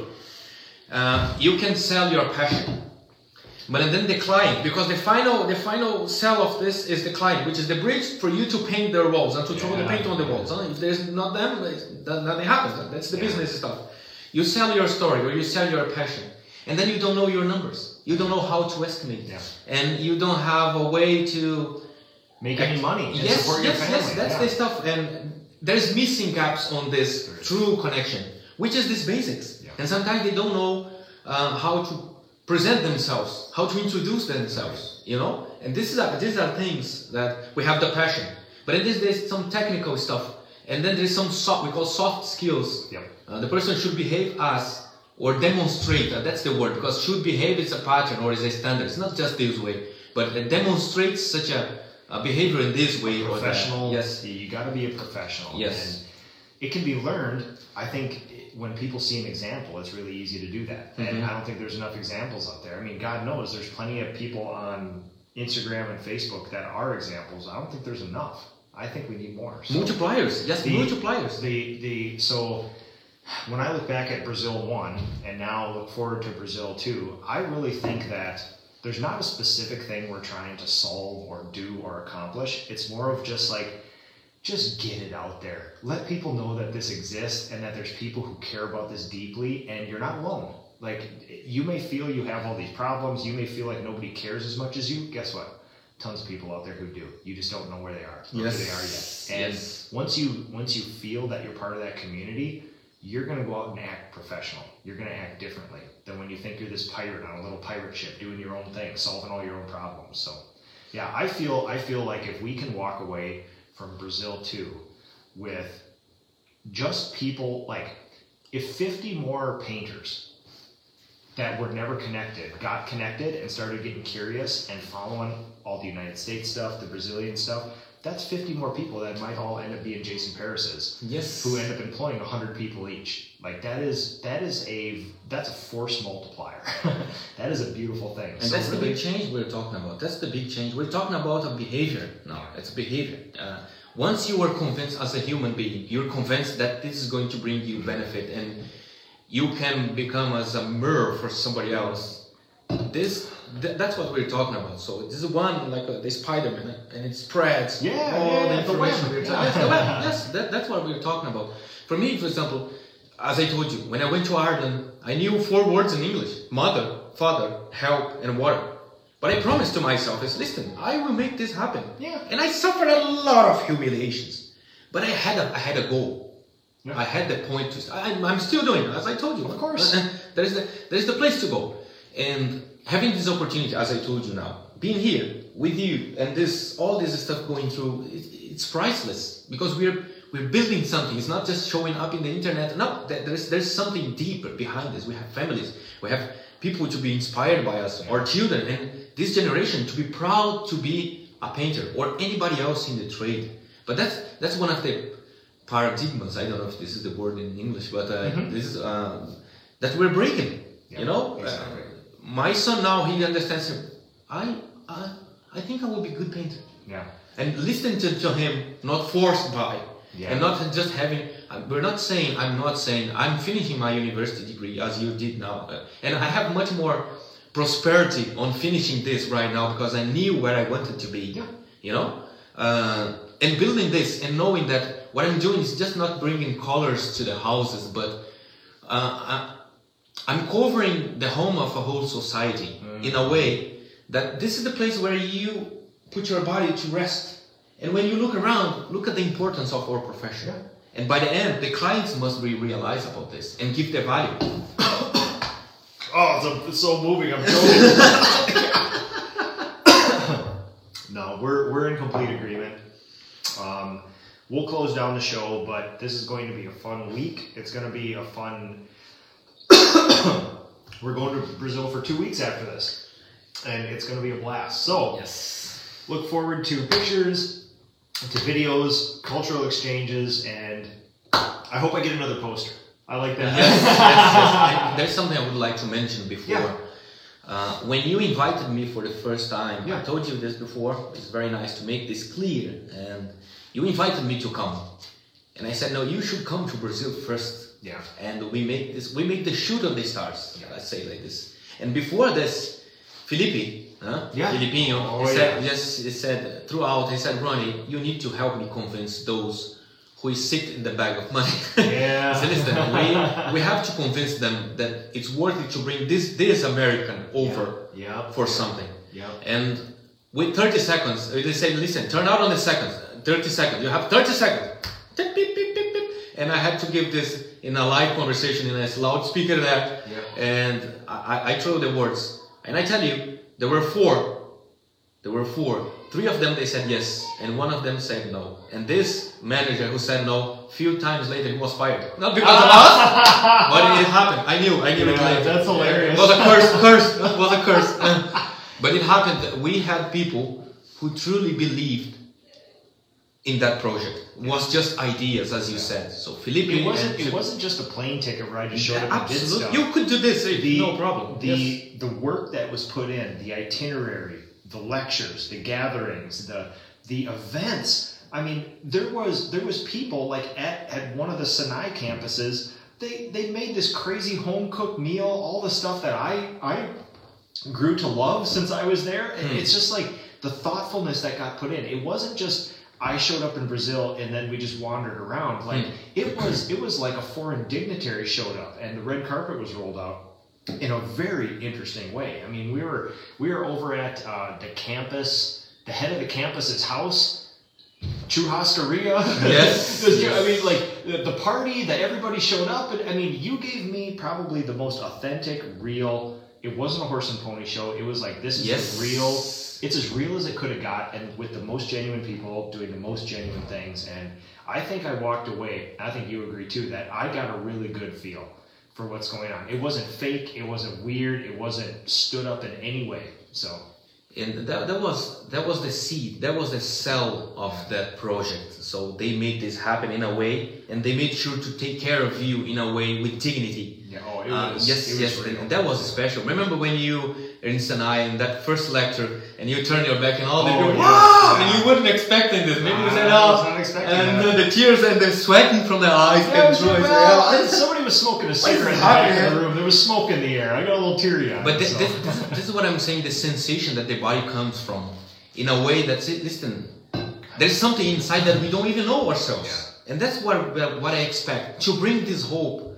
You can sell your passion. But then the client, because the final sell of this is the client, which is the bridge for you to paint their walls and to throw the paint on the walls. If there's not them, nothing happens. That's the business stuff. You sell your story or you sell your passion, and then you don't know your numbers. You don't know how to estimate them, and you don't have a way to make any money and support your family. Yes, that's the stuff. And there's missing gaps on this true connection, which is these basics. Yeah. And sometimes they don't know how to present themselves, how to introduce themselves, you know? And these are things that we have the passion. But then there's some technical stuff. And then there's some we call soft skills. Yep. The person should behave as, or demonstrate, that's the word, because should behave is a pattern or is a standard. It's not just this way, but it demonstrates such a behavior in this way. Professional. Yes. You got to be a professional. Yes. And it can be learned. I think when people see an example, it's really easy to do that. And I don't think there's enough examples out there. I mean, God knows there's plenty of people on Instagram and Facebook that are examples. I don't think there's enough. I think we need more. So multipliers. Yes, multipliers. So when I look back at Brazil 1 and now look forward to Brazil 2, I really think that there's not a specific thing we're trying to solve or do or accomplish. It's more of just get it out there. Let people know that this exists and that there's people who care about this deeply, and you're not alone. Like, you may feel you have all these problems. You may feel like nobody cares as much as you. Guess what? Tons of people out there who do. You just don't know where they are, who they are yet. And once you feel that you're part of that community, you're going to go out and act professional. You're going to act differently than when you think you're this pirate on a little pirate ship doing your own thing, solving all your own problems. So, yeah, I feel like if we can walk away from Brazil too with just people, like if 50 more painters that were never connected got connected and started getting curious and following all the United States stuff, the Brazilian stuff, that's 50 more people that might all end up being Jason Paris's. Yes. Who end up employing 100 people each. Like that's a force multiplier. That is a beautiful thing. And so that's really the big change we're talking about. That's the big change. We're talking about a behavior now. It's behavior. Once you are convinced as a human being, you're convinced that this is going to bring you benefit and you can become as a mirror for somebody else. That's what we're talking about. So this is one like the Spider-Man, and it spreads all the information. Yes, that's what we're talking about. For me, for example, as I told you, when I went to Ireland, I knew 4 words in English: mother, father, help, and water. But I promised to myself, listen, I will make this happen. Yeah. And I suffered a lot of humiliations, but I had a goal. I had the point to. I'm still doing it, as I told you. Of course. There's the place to go, and having this opportunity, as I told you now, being here with you, and all this stuff going through, it's priceless because we're building something. It's not just showing up in the internet. No, there's something deeper behind this. We have families. We have people to be inspired by us, our children, and this generation to be proud to be a painter or anybody else in the trade. But that's one of the paradigms. I don't know if this is the word in English, but this is that we're breaking. Yeah, you know, exactly. My son now he understands. I think I will be a good painter. Yeah. And listen to him, not forced by, and not just having. I'm not saying I'm finishing my university degree as you did now, and I have much more prosperity on finishing this right now because I knew where I wanted to be. Yeah. You know, and building this and knowing that what I'm doing is just not bringing colors to the houses, but I'm covering the home of a whole society in a way that this is the place where you put your body to rest. And when you look around, look at the importance of our profession. Yeah. And by the end, the clients must realize about this and give their value. Oh, it's so moving. I'm joking. No, we're in complete agreement. We'll close down the show, but this is going to be a fun week. It's going to be a fun... We're going to Brazil for 2 weeks after this, and it's going to be a blast. So, look forward to pictures, to videos, cultural exchanges, and I hope I get another poster. I like that. Yes. There's something I would like to mention before. Yeah. When you invited me for the first time, Yeah. I told you this before, it's very nice to make this clear, and you invited me to come. And I said, no, you should come to Brazil first. Yeah. And we make the shoot of the stars, let's say like this. And before this, Felipe, Filipinho, he said throughout, he said, Ronnie, you need to help me convince those who is sick in the bag of money. Yeah. So listen, we have to convince them that it's worth it to bring this American over for something. Yeah. And with 30 seconds, they say, listen, turn out on the seconds. 30 seconds. You have 30 seconds. Beep, beep, beep, beep, beep. And I had to give this in a live conversation in a loudspeaker there. Yeah. And I threw the words. And I tell you, there were four. 3 of them, they said yes. And 1 of them said no. And this manager who said no, few times later he was fired. Not because of us, but it happened. I knew it later. That's hilarious. It was a curse. It was a curse. But it happened. We had people who truly believed in that project. It was just ideas, as you said. So Felipe, it wasn't just a plane ticket where I just showed up and did stuff. You could do this, no problem. The work that was put in, the itinerary, the lectures, the gatherings, the events. I mean, there was people like at one of the Sinai campuses. They made this crazy home cooked meal, all the stuff that I grew to love since I was there. It's just like the thoughtfulness that got put in. It wasn't just I showed up in Brazil and then we just wandered around. Like it was like a foreign dignitary showed up and the red carpet was rolled out in a very interesting way. I mean, we were over at the campus, the head of the campus's house. churrascaria. Yes. I mean, like the party that everybody showed up. And I mean, you gave me probably the most authentic, real. It wasn't a horse and pony show. It was like, this is as real. It's as real as it could have got, and with the most genuine people doing the most genuine things. And I think I walked away, I think you agree too, that I got a really good feel for what's going on. It wasn't fake, it wasn't weird, it wasn't stood up in any way. So, and that was the seed, that was the cell of that project. So they made this happen in a way, and they made sure to take care of you in a way with dignity. Yeah, it was real. And that was special. Remember when you in Sinai in that first lecture, and you turn your back and all the people, wow! And you weren't expecting this. Maybe you said, I was not expecting and that. The tears and the sweating from the eyes came through. Somebody was smoking a cigarette in the back of the room. There was smoke in the air. I got a little teary-eyed. But this is what I'm saying, the sensation that the body comes from, in a way that's, listen, there's something inside that we don't even know ourselves. Yeah. And that's what I expect, to bring this hope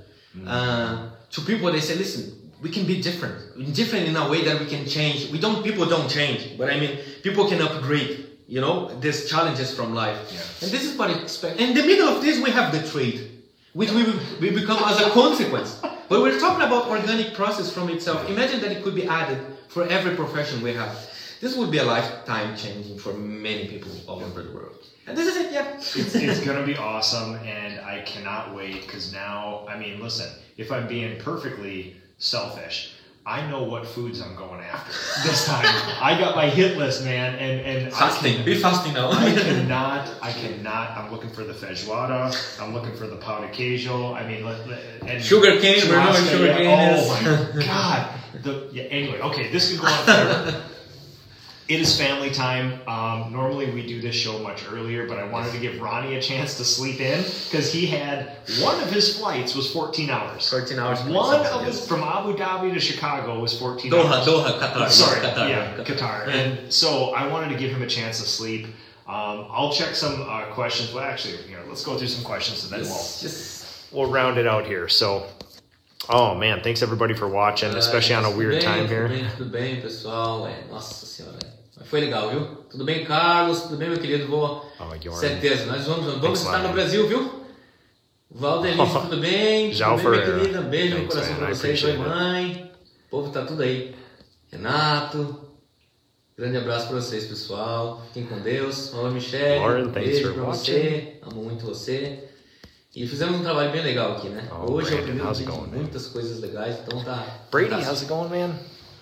to people. They say, listen, we can be different in a way that we can change. People don't change, but I mean, people can upgrade, these challenges from life. Yeah. And this is what I expect. In the middle of this, we have the trade, which we become as a consequence. But we're talking about organic process from itself. Imagine that it could be added for every profession we have. This would be a lifetime changing for many people all over the world. And this is it, yeah. It's going to be awesome, and I cannot wait, because now, I mean, listen, if I'm being perfectly selfish, I know what foods I'm going after this time. I got my hit list, man, and fasting. Be fasting now. I cannot. I'm looking for the feijoada. I'm looking for the pão de queijo. I mean, and sugar cane. We're knowing sugar cane. Oh my God. Anyway, okay, this could go on forever. It is family time. Normally we do this show much earlier, but I wanted to give Ronnie a chance to sleep in, because he had one of his flights was 14 hours. 14 hours. One of his from Abu Dhabi to Chicago was 14 hours. Doha, Qatar. Sorry, Qatar. And so I wanted to give him a chance to sleep. I'll check some questions. Well, actually, let's go through some questions, and then we'll round it out here. So. Oh man, thanks everybody for watching, especially on a weird time here. Tudo bem, pessoal. Nossa senhora. Foi legal, viu? Tudo bem, Carlos? Tudo bem, meu querido? Certeza, nós vamos estar no Brasil, viu? Valdelício, tudo bem? Já tudo bem, minha querida? Um beijo no coração pra vocês, oi, mãe. O povo tá tudo aí. Renato, grande abraço pra vocês, pessoal. Fiquem com Deus. Olá, Michelle. Lauren, beijo pra você. Amo muito você. E fizemos um trabalho bem legal aqui, né? Hoje é o primeiro vídeo de muitas coisas legais, então tá... Brady, how's it going, man?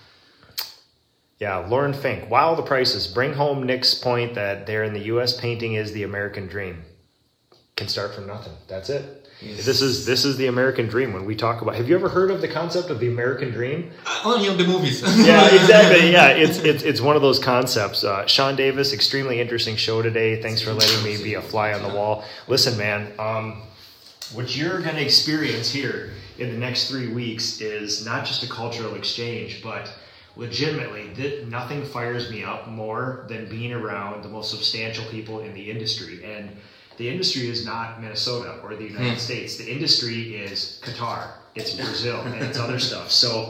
Yeah, Lauren Fink. Wow, the prices. Bring home Nick's point that there in the U.S. painting is the American dream. Can start from nothing. That's it. Yes. This is the American dream. When we talk about, have you ever heard of the concept of the American dream? Only on the movies. Yeah, exactly. Yeah, it's one of those concepts. Sean Davis, extremely interesting show today. Thanks for letting me be a fly on the wall. Listen, man, what you're going to experience here in the next 3 weeks is not just a cultural exchange, but legitimately, nothing fires me up more than being around the most substantial people in the industry. And the industry is not Minnesota or the United States. The industry is Qatar, it's Brazil, and it's other stuff. So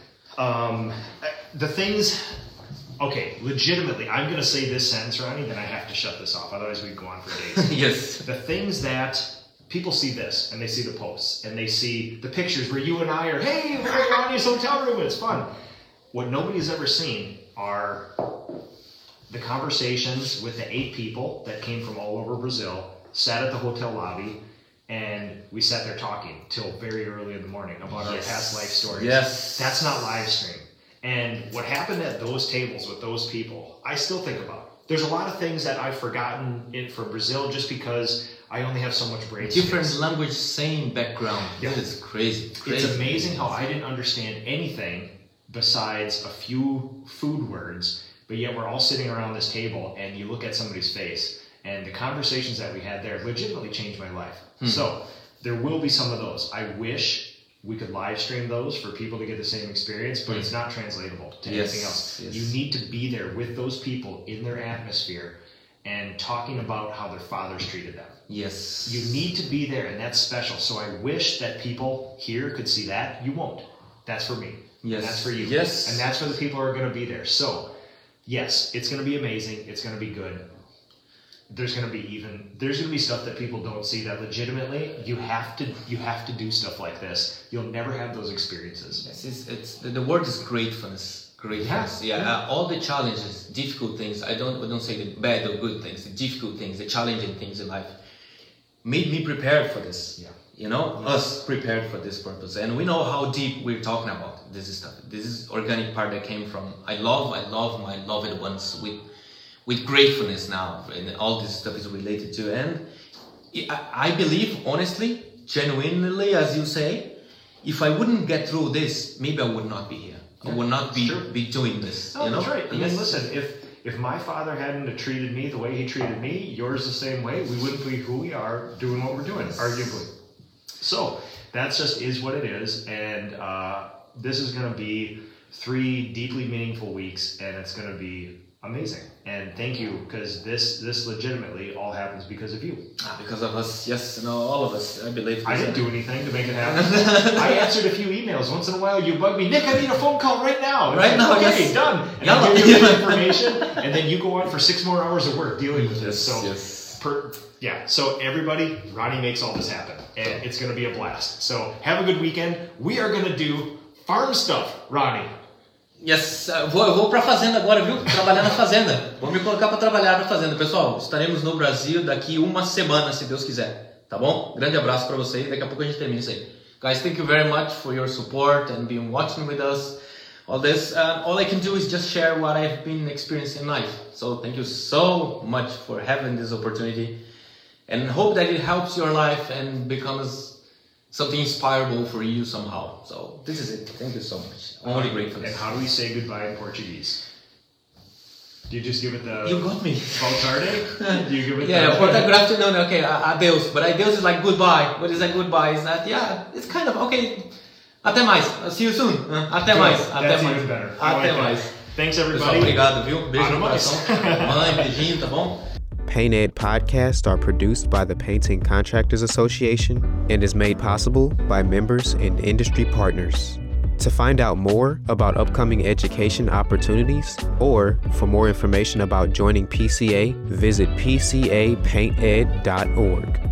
the things, okay, legitimately, I'm going to say this sentence, Ronnie, then I have to shut this off. Otherwise, we'd go on for days. Yes. The things that people see this, and they see the posts, and they see the pictures where you and I are, hey, we're at Ronnie's hotel room, and it's fun. What nobody's ever seen are the conversations with the 8 people that came from all over Brazil, sat at the hotel lobby, and we sat there talking till very early in the morning about our past life stories. Yes. That's not live stream. And what happened at those tables with those people, I still think about. There's a lot of things that I've forgotten from Brazil just because I only have so much brain Different space. Language, same background. Yeah. That is crazy. It's amazing how I didn't understand anything besides a few food words, but yet we're all sitting around this table and you look at somebody's face and the conversations that we had there legitimately changed my life. So there will be some of those. I wish we could live stream those for people to get the same experience, but it's not translatable to anything else. Yes. You need to be there with those people in their atmosphere and talking about how their fathers treated them. Yes. You need to be there, and that's special. So I wish that people here could see that. You won't. That's for me. Yes. And that's for you. Yes. And that's for the people who are going to be there. So, yes, it's going to be amazing. It's going to be good. there's going to be stuff that people don't see that legitimately you have to do stuff like this. You'll never have those experiences. Yes, it's the word is gratefulness. All the challenges, difficult things, I don't say the bad or good things, the difficult things, the challenging things in life made me prepared for this. Us prepared for this purpose. And we know how deep we're talking about this stuff. This is organic part that came from I love my loved ones with gratefulness now, and all this stuff is related to. And I believe, honestly, genuinely, as you say, if I wouldn't get through this, maybe I would not be here. I would not be doing this. That's right. I mean, listen, if my father hadn't treated me the way he treated me, yours the same way, we wouldn't be who we are doing what we're doing, arguably. So that's just is what it is. And this is going to be 3 deeply meaningful weeks, and it's going to be amazing. And thank you, because this legitimately all happens because of you. Because of us, yes, all of us, I believe. I didn't do anything to make it happen. I answered a few emails. Once in a while, you bug me, Nick, I need a phone call right now. Okay, done. And I give you the information, and then you go on for 6 more hours of work dealing with this. So everybody, Ronnie makes all this happen, and it's going to be a blast. So have a good weekend. We are going to do farm stuff, Ronnie. Yes, vou pra fazenda agora, viu? Trabalhar na fazenda. Vou me colocar para trabalhar na fazenda. Pessoal, estaremos no Brasil daqui 1 semana, se Deus quiser. Tá bom? Grande abraço para vocês. Daqui a pouco a gente termina isso aí. Guys, thank you very much for your support and being watching with us. All this. All I can do is just share what I've been experiencing in life. So thank you so much for having this opportunity. And hope that it helps your life and becomes something inspirable for you somehow. So this is it. Thank you so much. I'm only grateful. And how do we say goodbye in Portuguese? Do you just give it the... You got me. Boa tarde? Do you give it no, okay, adeus. But adeus is like goodbye. What is that goodbye? Is that, it's kind of, okay. Até mais. I'll see you soon. Até mais. That's even better. Até mais. Thanks, everybody. Pessoal, obrigado, viu? Beijo no coração. Mãe, beijinho, tá bom? Paint Ed podcasts are produced by the Painting Contractors Association and is made possible by members and industry partners. To find out more about upcoming education opportunities or for more information about joining PCA, visit pcapainted.org.